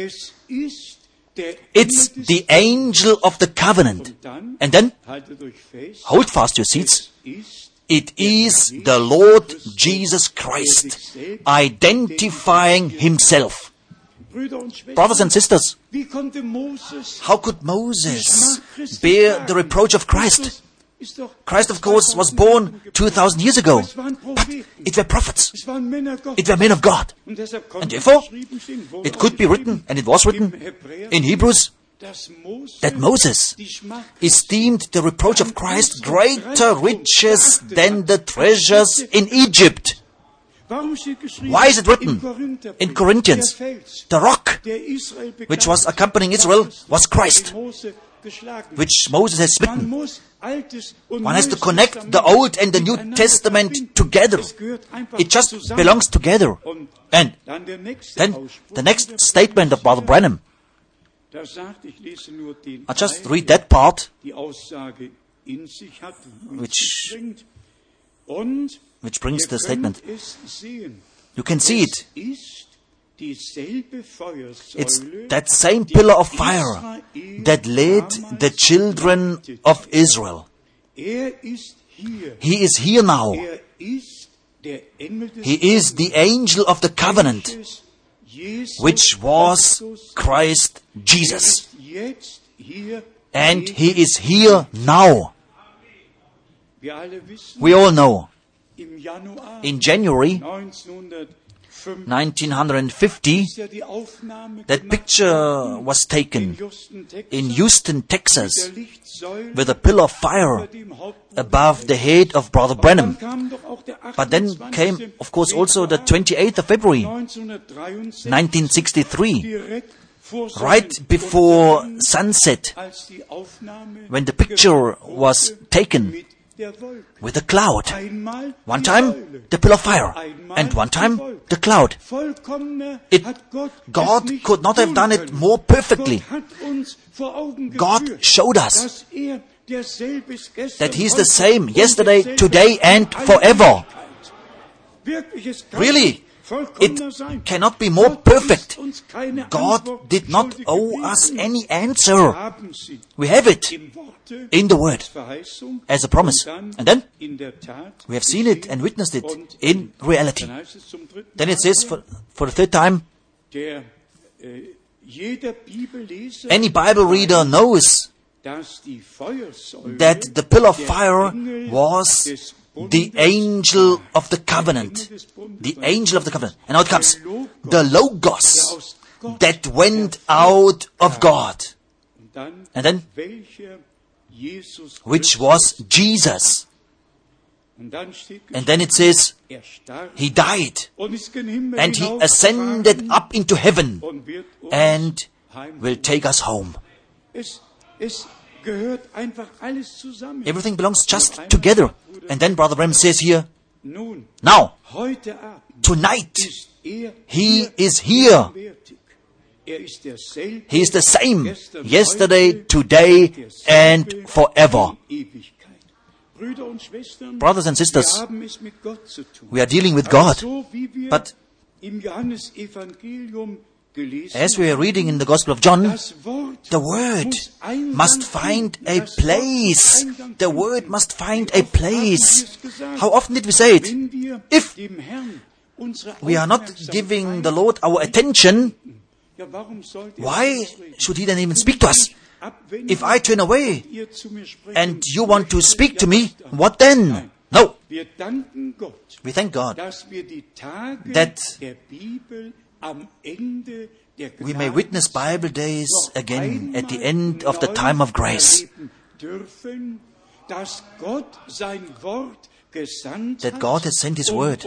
it's the angel of the covenant. And then, hold fast your seats. It is the Lord Jesus Christ identifying Himself. Brothers and sisters, how could Moses bear the reproach of Christ? Christ, of course, was born 2,000 years ago, but it were prophets. It were men of God. And therefore, it could be written, and it was written in Hebrews, that Moses esteemed the reproach of Christ greater riches than the treasures in Egypt. Why is it written in Corinthians? The rock which was accompanying Israel was Christ, which Moses has smitten. One has to connect the Old and the New Testament together. It just belongs together. And then the next statement of Brother Branham, I just read that part, which brings the statement. You can see it. It's that same pillar of fire that led the children of Israel. He is here now. He is the angel of the covenant, which was Christ Jesus. And He is here now. We all know, in January 1950, that picture was taken in Houston, Texas, with a pillar of fire above the head of Brother Branham. But then came, of course, also the 28th of February, 1963, right before sunset, when the picture was taken with a cloud. One time, the pillar of fire, and one time, the cloud. God could not have done it more perfectly. God showed us that He is the same yesterday, today, and forever. Really, it cannot be more perfect. God did not owe us any answer. We have it in the Word as a promise. And then we have seen it and witnessed it in reality. Then it says for the third time, any Bible reader knows that the pillar of fire was the angel of the covenant. The angel of the covenant. And now it comes. The Logos that went out of God. And then, which was Jesus. And then it says, He died. And He ascended up into heaven. And will take us home. Everything belongs just together. And then Brother Branham says here, now, tonight, He is here. He is the same yesterday, today, and forever. Brothers and sisters, we are dealing with God. But as we are reading in the Gospel of John, the Word must find a place. The Word must find a place. How often did we say it? If we are not giving the Lord our attention, why should He then even speak to us? If I turn away and you want to speak to me, what then? No. We thank God that we may witness Bible days again at the end of the time of grace. That God has sent His Word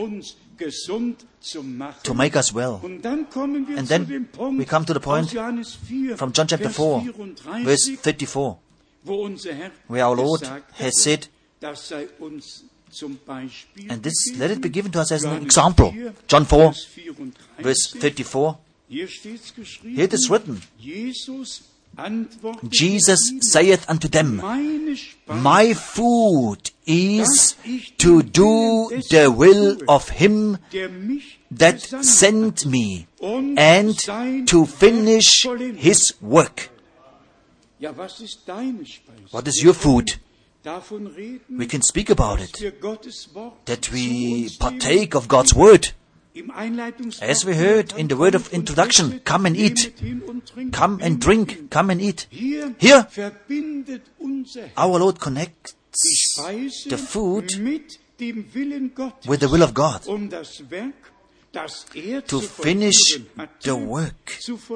to make us well. And then we come to the point from John chapter 4, verse 34, where our Lord has said, and this, let it be given to us as an example. John 4, verse 34. Here it is written, Jesus saith unto them, my food is to do the will of Him that sent me, and to finish His work. What is your food? We can speak about it, that we partake of God's Word. As we heard in the word of introduction, come and eat, come and drink, come and eat. Here, our Lord connects the food with the will of God, to finish the work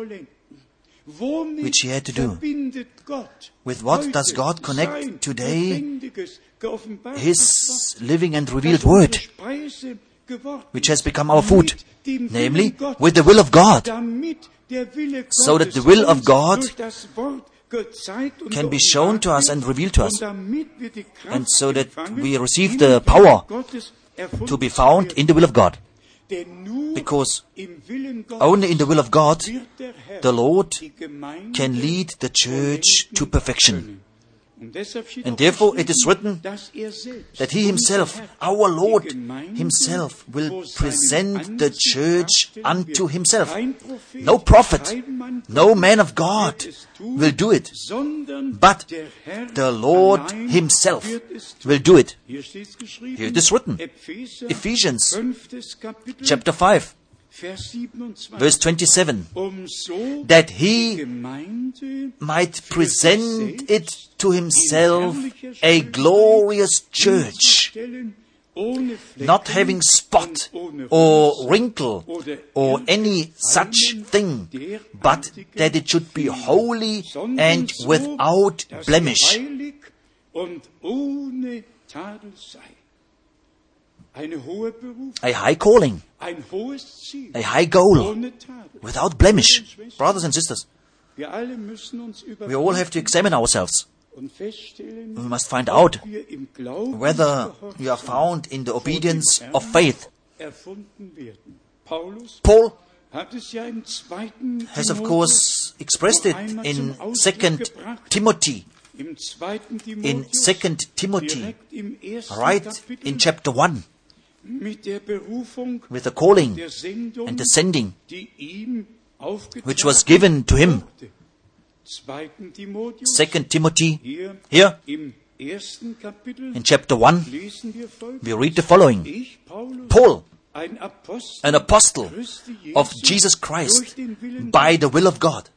which He had to do. With what does God connect today His living and revealed Word, which has become our food, namely with the will of God, so that the will of God can be shown to us and revealed to us, and so that we receive the power to be found in the will of God. Because only in the will of God, the Lord can lead the church to perfection. And therefore it is written that He Himself, our Lord Himself, will present the church unto Himself. No prophet, no man of God will do it, but the Lord Himself will do it. Here it is written, Ephesians chapter 5, verse 27, that He might present it to Himself a glorious church, not having spot or wrinkle or any such thing, but that it should be holy and without blemish. A high calling, a high goal, without blemish. Brothers and sisters, we all have to examine ourselves. We must find out whether we are found in the obedience of faith. Paul has, of course, expressed it in 2 Timothy. In 2 Timothy, right in chapter 1, with the calling and the sending which was given to him. 2 Timothy, here in chapter 1, we read the following. Paul, an apostle of Jesus Christ, by the will of God.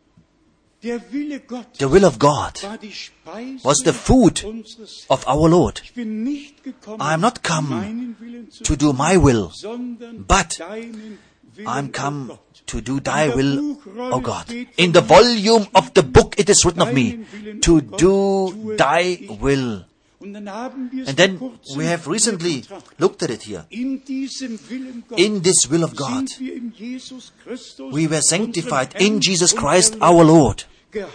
The will of God was the food of our Lord. I am not come to do my will, but I am come to do thy will, O God. In the volume of the book it is written of me, to do thy will. And then we have recently looked at it here. In this will of God, we were sanctified in Jesus Christ our Lord,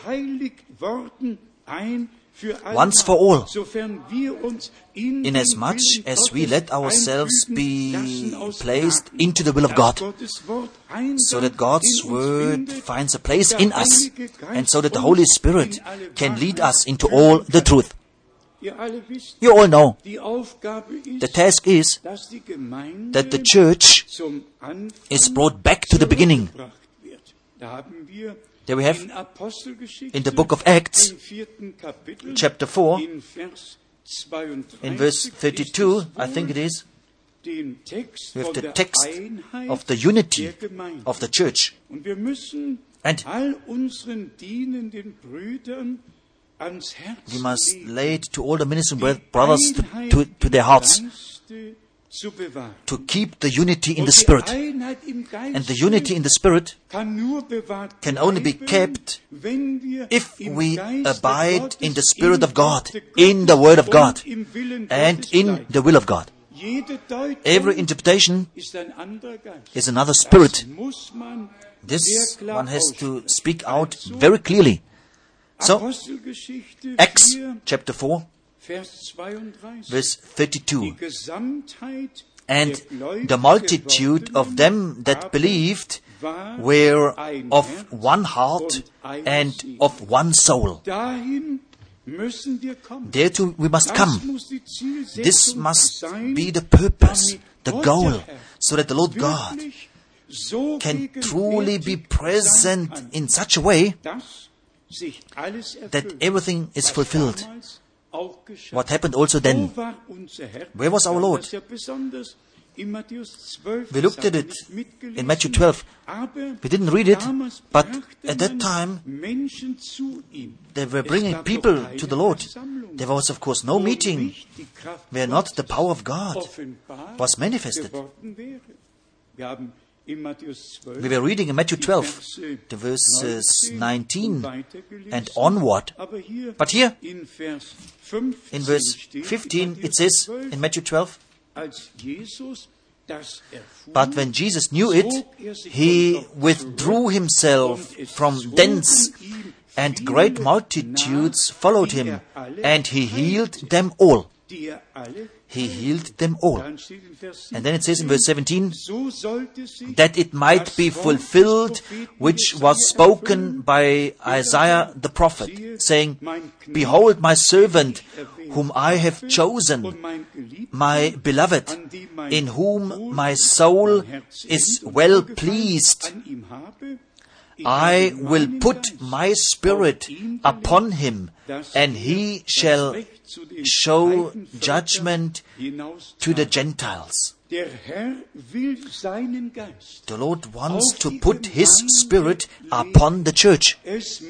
once for all, inasmuch as we let ourselves be placed into the will of God, so that God's Word finds a place in us, and so that the Holy Spirit can lead us into all the truth. You all know, the task is that the church is brought back to the beginning. There we have, in the book of Acts, chapter 4, in verse 32, I think it is, we have the text of the unity of the church. And we must lay it to all the ministering brothers to their hearts, to keep the unity in the Spirit. And the unity in the Spirit can only be kept if we abide in the Spirit of God, in the Word of God, and in the will of God. Every interpretation is another spirit. This one has to speak out very clearly. So, Acts chapter 4, verse 32. And the multitude of them that believed were of one heart and of one soul. Thereto we must come. This must be the purpose, the goal, so that the Lord God can truly be present in such a way that everything is fulfilled. What happened also then? Where was our Lord? We looked at it in Matthew 12. We didn't read it, but at that time they were bringing people to the Lord. There was, of course, no meeting where not the power of God was manifested. We were reading in Matthew 12, the verses 19 and onward. But here, in verse 15, it says, in Matthew 12, but when Jesus knew it, He withdrew Himself from thence, and great multitudes followed Him, and He healed them all. He healed them all. And then it says in verse 17, that it might be fulfilled, which was spoken by Isaiah the prophet, saying, Behold my servant, whom I have chosen, my beloved, in whom my soul is well pleased. I will put my spirit upon him, and he shall show judgment to the Gentiles. The Lord wants to put His Spirit upon the church.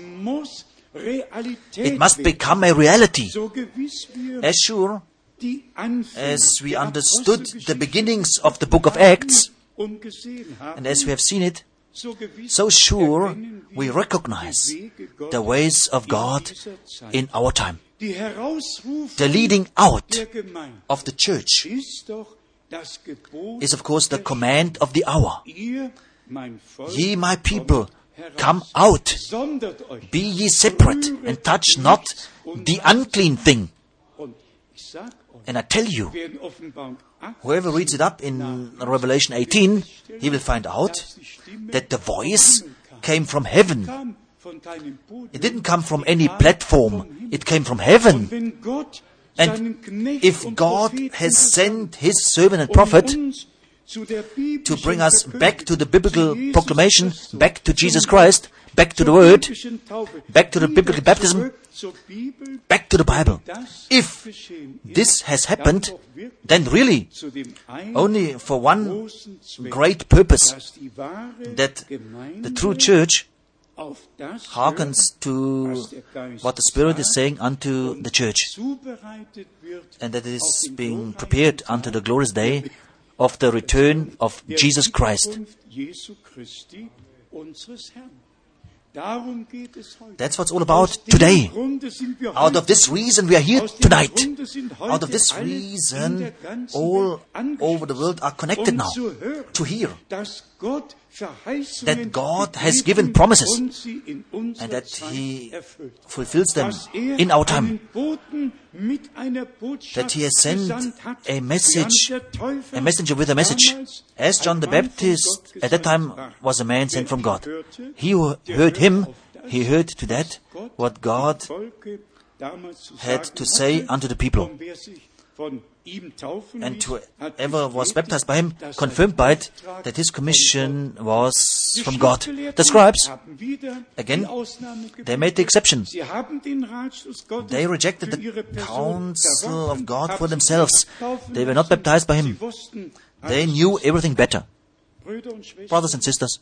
It must become a reality. As sure as we understood the beginnings of the book of Acts, and as we have seen it, so sure we recognize the ways of God in our time. The leading out of the church is, of course, the command of the hour. Ye, my people, come out. Be ye separate, and touch not the unclean thing. And I tell you, whoever reads it up in Revelation 18, he will find out that the voice came from heaven. It didn't come from any platform. It came from heaven. And if God has sent His servant and prophet to bring us back to the biblical proclamation, back to Jesus Christ, back to the Word, back to the biblical baptism, back to the Bible. If this has happened, then really only for one great purpose, that the true church hearkens to what the Spirit is saying unto the church, and that it is being prepared unto the glorious day of the return of Jesus Christ. That's what's all about today. Out of this reason we are here tonight. Out of this reason all over the world are connected now to hear that God has given promises and that He fulfills them in our time. That He has sent a messenger with a message. As John the Baptist at that time was a man sent from God. He who heard him, he heard to that what God had to say unto the people. And whoever was baptized by him confirmed by it that his commission was from God. The scribes, again, they made the exception. They rejected the counsel of God for themselves. They were not baptized by him. They knew everything better. Brothers and sisters,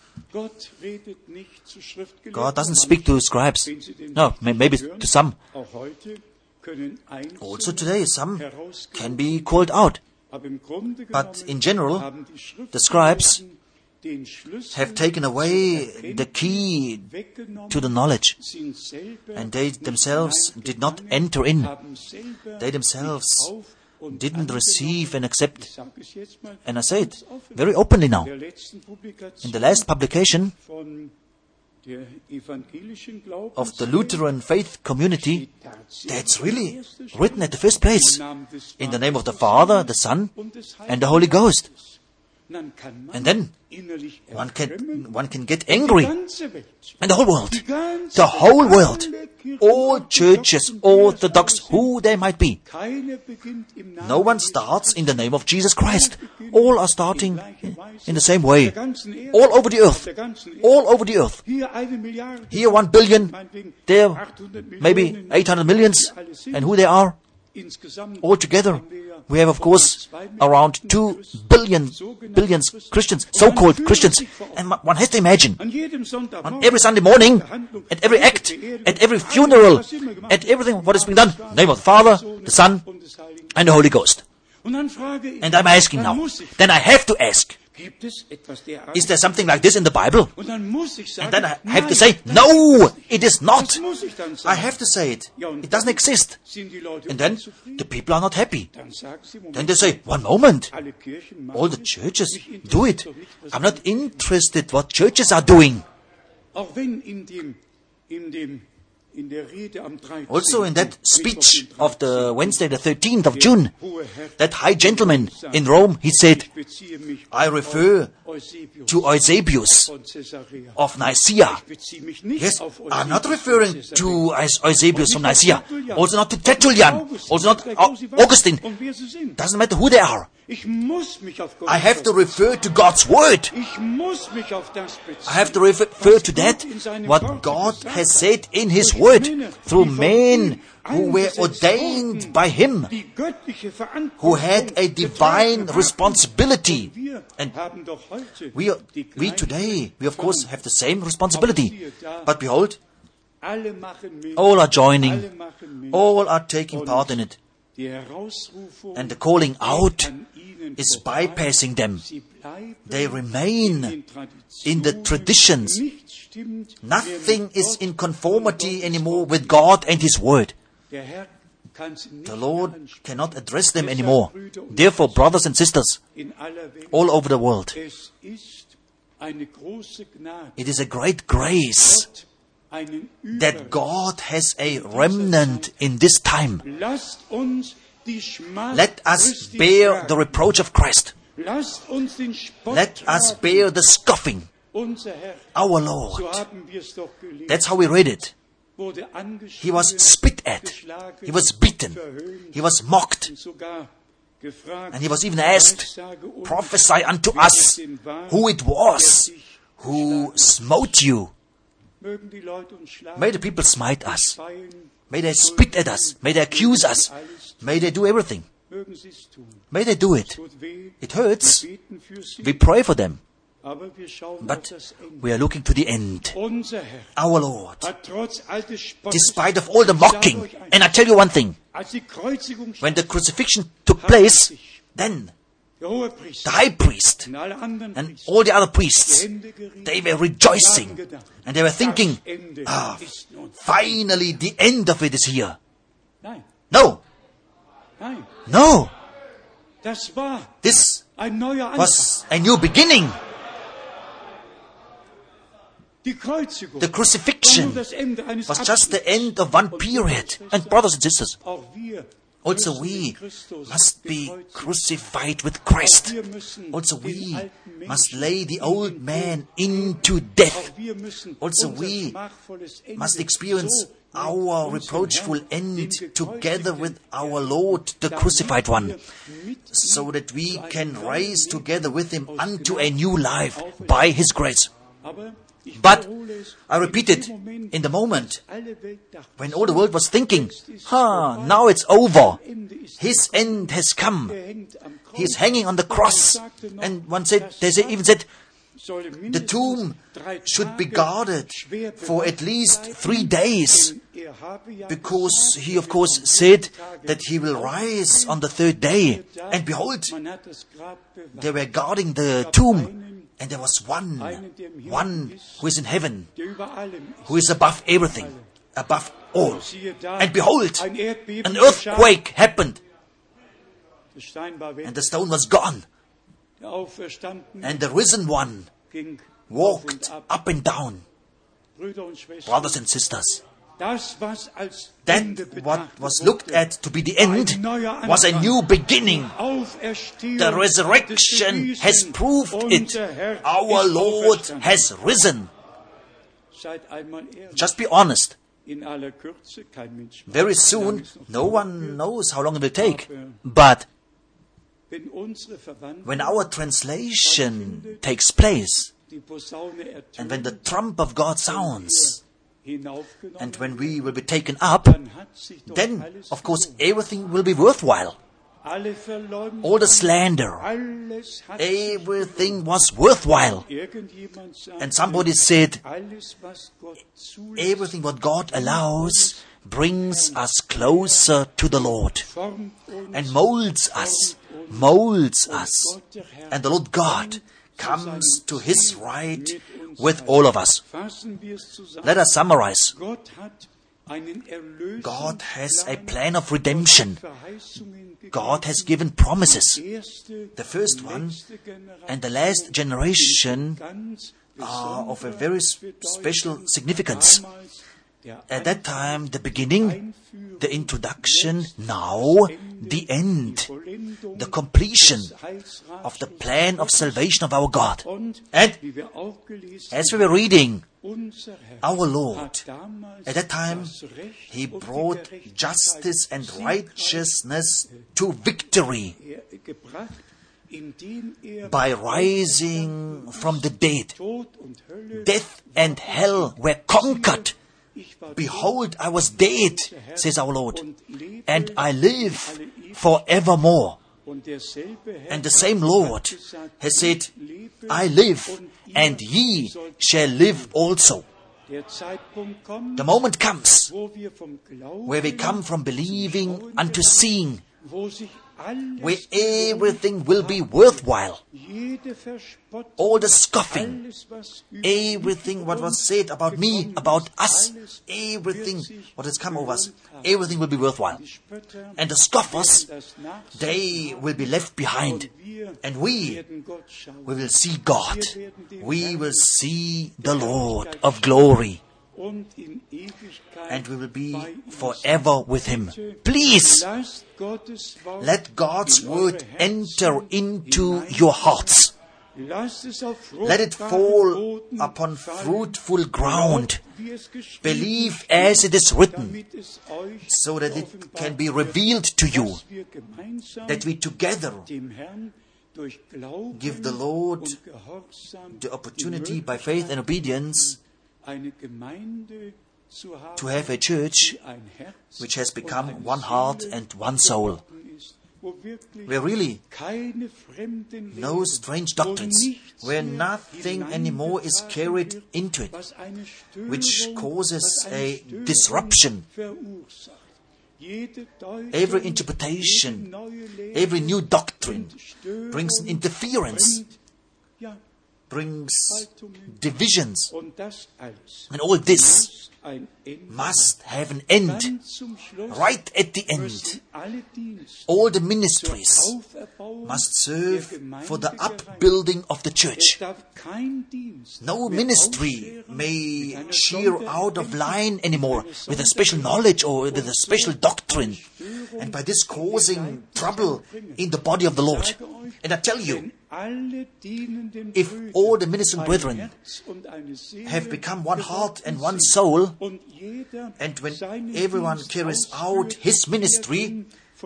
God doesn't speak to scribes. No, maybe to some. Also today, some can be called out. But in general, the scribes have taken away the key to the knowledge. And they themselves did not enter in. They themselves didn't receive and accept. And I say it very openly now. In the last publication of the Lutheran faith community, that's really written at the first place, in the name of the Father, the Son, and the Holy Ghost. And then one can get angry. And the whole world, all churches, Orthodox, who they might be, no one starts in the name of Jesus Christ. All are starting in the same way. All over the earth. All over the earth. Here 1 billion, there maybe 800 millions, and who they are? Altogether, we have, of course, around 2 billions Christians, so-called Christians. And one has to imagine, on every Sunday morning, at every act, at every funeral, at everything what is being done, in the name of the Father, the Son, and the Holy Ghost. And I'm asking now, then I have to ask, is there something like this in the Bible? And then I have to say, no, it is not. I have to say it. It doesn't exist. And then the people are not happy. Then they say, one moment, all the churches do it. I'm not interested what churches are doing. Also in that speech of the Wednesday, the 13th of June, that high gentleman in Rome, he said, I refer to Eusebius of Nicaea. Yes, I'm not referring to Eusebius from Nicaea. Also not to Tertullian. Also not Augustine. Doesn't matter who they are. I have to refer to God's Word. I have to refer to that, what God has said in His Word, through men who were ordained by Him, who had a divine responsibility. And we today, we of course have the same responsibility. But behold, all are joining, all are taking part in it. And the calling out is bypassing them. They remain in the traditions. Nothing is in conformity anymore with God and His Word. The Lord cannot address them anymore. Therefore, brothers and sisters, all over the world, it is a great grace that God has a remnant in this time. Let us bear the reproach of Christ. Let us bear the scoffing. Our Lord. That's how we read it. He was spit at. He was beaten. He was mocked. And he was even asked, prophesy unto us who it was who smote you. May the people smite us. May they spit at us. May they accuse us. May they do everything. May they do it. It hurts. We pray for them. But we are looking to the end. Our Lord, despite of all the mocking, and I tell you one thing, when the crucifixion took place, then the high priest and all the other priests, they were rejoicing and they were thinking, finally the end of it is here. No. No. This was a new beginning. The crucifixion was just the end of one period. And brothers and sisters, also we must be crucified with Christ. Also we must lay the old man into death. Also we must experience our reproachful end together with our Lord, the crucified one, so that we can rise together with Him unto a new life by His grace. But, I repeat it, in the moment when all the world was thinking, now it's over. His end has come. He is hanging on the cross. And they even said, the tomb should be guarded for at least 3 days. Because He, of course, said that He will rise on the 3rd day. And behold, they were guarding the tomb. And there was one who is in heaven, who is above everything, above all. And behold, an earthquake happened. And the stone was gone. And the risen one walked up and down. Brothers and sisters, that what was looked at to be the end was a new beginning. The resurrection has proved it. Our Lord has risen. Just be honest. Very soon, no one knows how long it will take. But when our translation takes place, and when the trump of God sounds, and when we will be taken up, then, of course, everything will be worthwhile. All the slander, everything was worthwhile. And somebody said, everything what God allows brings us closer to the Lord and molds us. And the Lord God comes to His right with all of us. Let us summarize. God has a plan of redemption. God has given promises. The first one and the last generation are of a very special significance. At that time, the beginning, the introduction, now the end, the completion of the plan of salvation of our God. And as we were reading, our Lord, at that time, He brought justice and righteousness to victory by rising from the dead. Death and hell were conquered. Behold, I was dead, says our Lord, and I live forevermore. And the same Lord has said, I live, and ye shall live also. The moment comes where we come from believing unto seeing, where everything will be worthwhile. All the scoffing, everything what was said about me, about us, everything what has come over us, everything will be worthwhile. And the scoffers, they will be left behind. And we will see God. We will see the Lord of glory. And we will be forever with Him. Please, let God's word enter into your hearts. Let it fall upon fruitful ground. Believe as it is written, so that it can be revealed to you, that we together give the Lord the opportunity by faith and obedience to have a church which has become one heart and one soul, where really no strange doctrines, where nothing anymore is carried into it, which causes a disruption. Every interpretation, every new doctrine brings an interference, brings divisions, and all this must have an end. Right at the end, all the ministries must serve for the upbuilding of the church. No ministry may sheer out of line anymore with a special knowledge or with a special doctrine, and by this causing trouble in the body of the Lord. And I tell you, if all the ministering brethren have become one heart and one soul, and when everyone carries out his ministry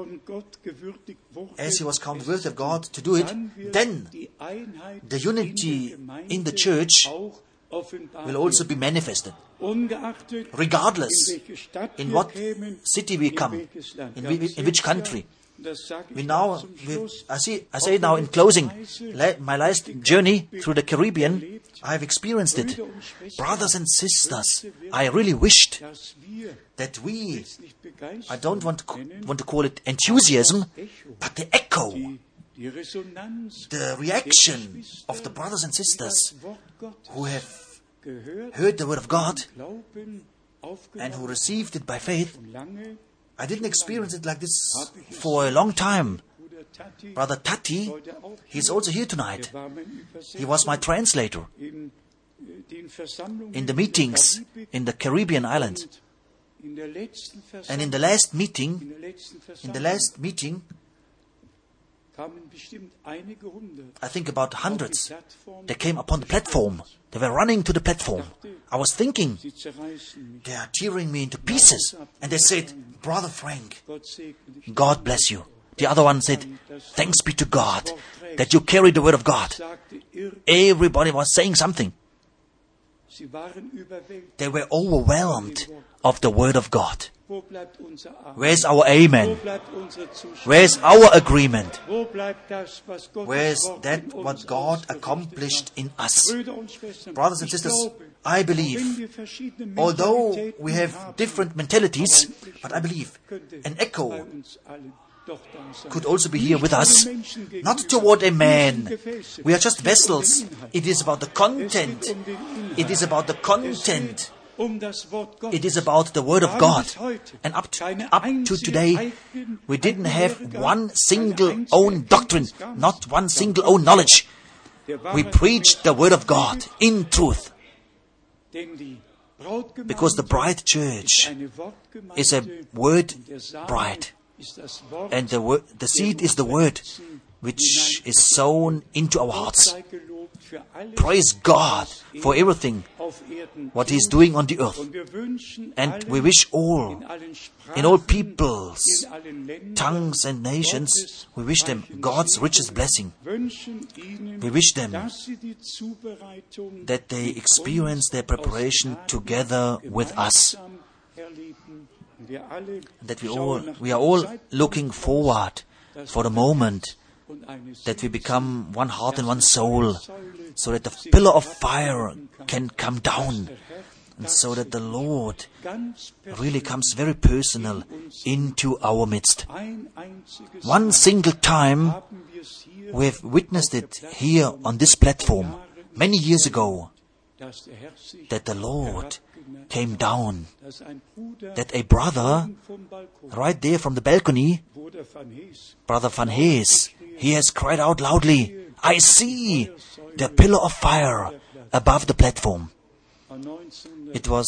as he was counted worthy of God to do it, then the unity in the church will also be manifested. Regardless in what city we come, in which country. I say now in closing, my last journey through the Caribbean, I have experienced it. Brothers and sisters, I really wished that we, I don't want to call it enthusiasm, but the echo, the reaction of the brothers and sisters who have heard the word of God and who received it by faith. I didn't experience it like this for a long time. Brother Tati, he's also here tonight. He was my translator in the meetings in the Caribbean islands. And in the last meeting, I think about hundreds, they came upon the platform. They were running to the platform. I was thinking, they are tearing me into pieces. And they said, Brother Frank, God bless you. The other one said, thanks be to God that you carry the word of God. Everybody was saying something. They were overwhelmed of the word of God. Where's our amen? Where's our agreement? Where's that what God accomplished in us? Brothers and sisters, I believe, although we have different mentalities, but I believe an echo could also be here with us. Not toward a man. We are just vessels. It is about the content. It is about the content. It is about the Word of God. And up to today, we didn't have one single own doctrine, not one single own knowledge. We preached the Word of God in truth. Because the bride church is a word bride. And the seed is the word which is sown into our hearts. Praise God for everything what He is doing on the earth. And we wish all, in all peoples, tongues and nations, we wish them God's richest blessing. We wish them that they experience their preparation together with us. That we are all looking forward for the moment that we become one heart and one soul, so that the pillar of fire can come down, and so that the Lord really comes very personal into our midst. One single time we have witnessed it here on this platform many years ago, that the Lord came down, that a brother right there from the balcony, Brother Van Hees, he has cried out loudly, "I see the pillar of fire above the platform." It was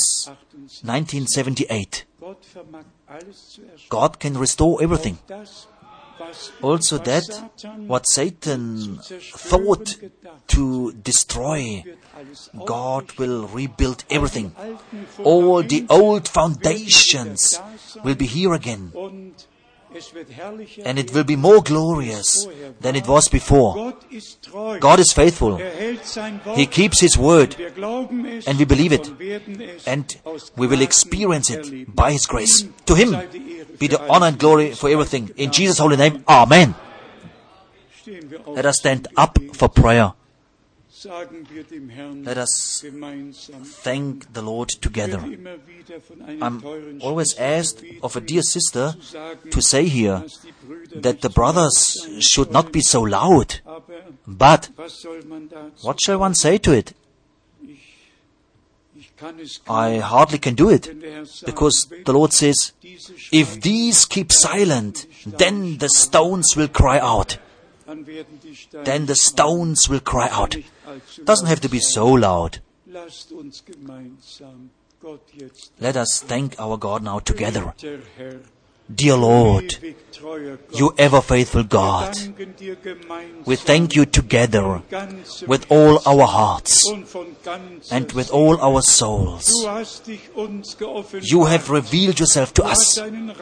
1978. God can restore everything. Also that what Satan thought to destroy, God will rebuild everything. All the old foundations will be here again. And it will be more glorious than it was before. God is faithful. He keeps His word. And we believe it. And we will experience it by His grace. To Him be the honor and glory for everything. In Jesus' holy name, Amen. Let us stand up for prayer. Let us thank the Lord together. I'm always asked of a dear sister to say here that the brothers should not be so loud. But what shall one say to it? I hardly can do it, because the Lord says, if these keep silent, then the stones will cry out. Then the stones will cry out. Doesn't have to be so loud. Let us thank our God now together. Dear Lord, you ever faithful God, we thank you together with all our hearts and with all our souls. You have revealed yourself to us.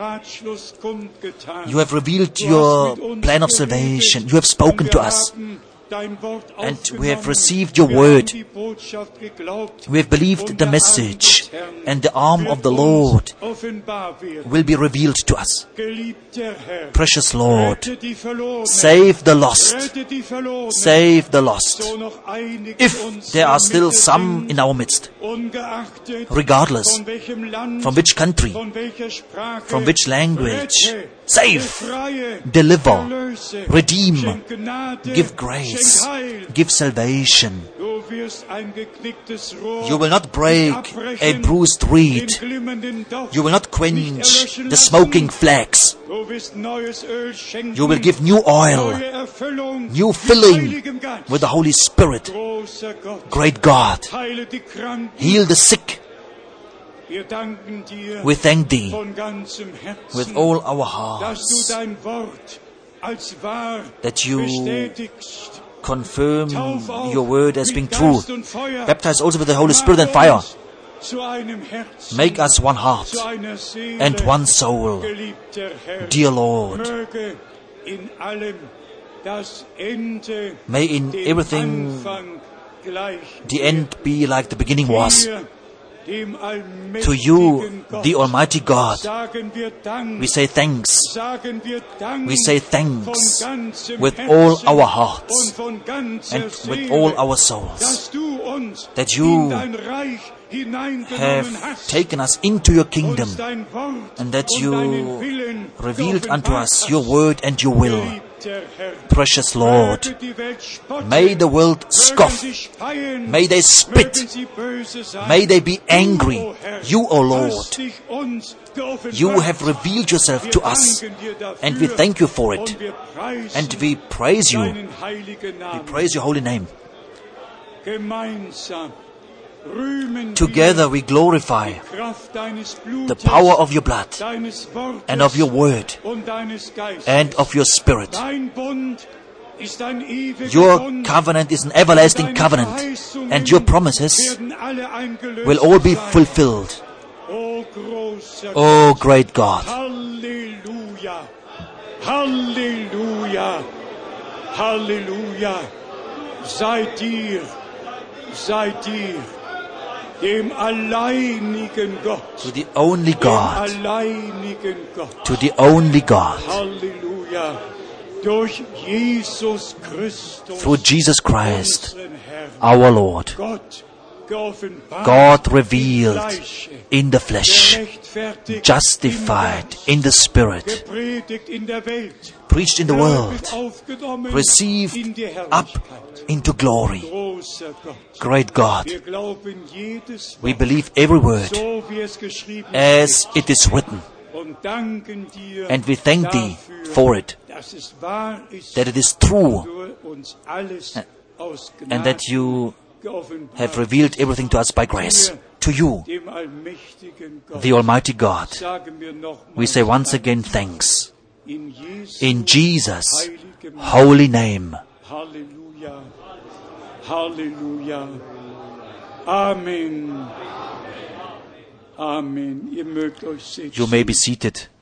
You have revealed your plan of salvation. You have spoken to us. And we have received your word. We have believed the message, and the arm of the Lord will be revealed to us. Precious Lord, save the lost. Save the lost. If there are still some in our midst, regardless from which country, from which language, save, deliver, redeem, give grace, give salvation. You will not break a bruised reed. You will not quench the smoking flax. You will give new oil, new filling with the Holy Spirit. Great God, heal the sick. We thank Thee with all our hearts that You confirm Your word as being true. Baptize also with the Holy Spirit and fire. Make us one heart and one soul. Dear Lord, may in everything the end be like the beginning was. To You, the Almighty God, we say thanks. We say thanks with all our hearts and with all our souls, that You have taken us into Your kingdom, and that You revealed unto us Your word and Your will. Precious Lord, may the world scoff, may they spit, may they be angry. You, O Lord, You have revealed Yourself to us, and we thank You for it, and we praise You. We praise Your holy name. Together we glorify the power of your blood and of your word and of your spirit. Your covenant is an everlasting covenant, and your promises will all be fulfilled. Oh, great God. Halleluja, Halleluja, Halleluja. Seid dir, dem alleinigen Gott, to the only God, dem alleinigen Gott, to the only God, Halleluja, durch Jesus Christus, through Jesus Christ, unseren Herrn, our Lord, Gott geoffenbart, God revealed Fleische, in the flesh, gerechtfertigt justified im Geist, in the Spirit, gepredigt in der Welt, preached in the world, aufgenommen received in die up Herrlichkeit. into glory. Großer Gott. Great God, Wir glauben jedes we Wort, believe every word so wie es geschrieben as steht, it is written, und danken dir and we thank thee dafür, for it, dass es wahr ist, that it is true, du uns alles aus and that Gnade you geoffenbart have revealed everything to us by grace. To you, dem allmächtigen Gott, the Almighty God, sagen wir we nochmals say once again thanks. in Jesu In Jesus' heiligem holy name. Halleluja, Halleluja, Amen, Amen. Ihr mögt euch setzen. You may be seated.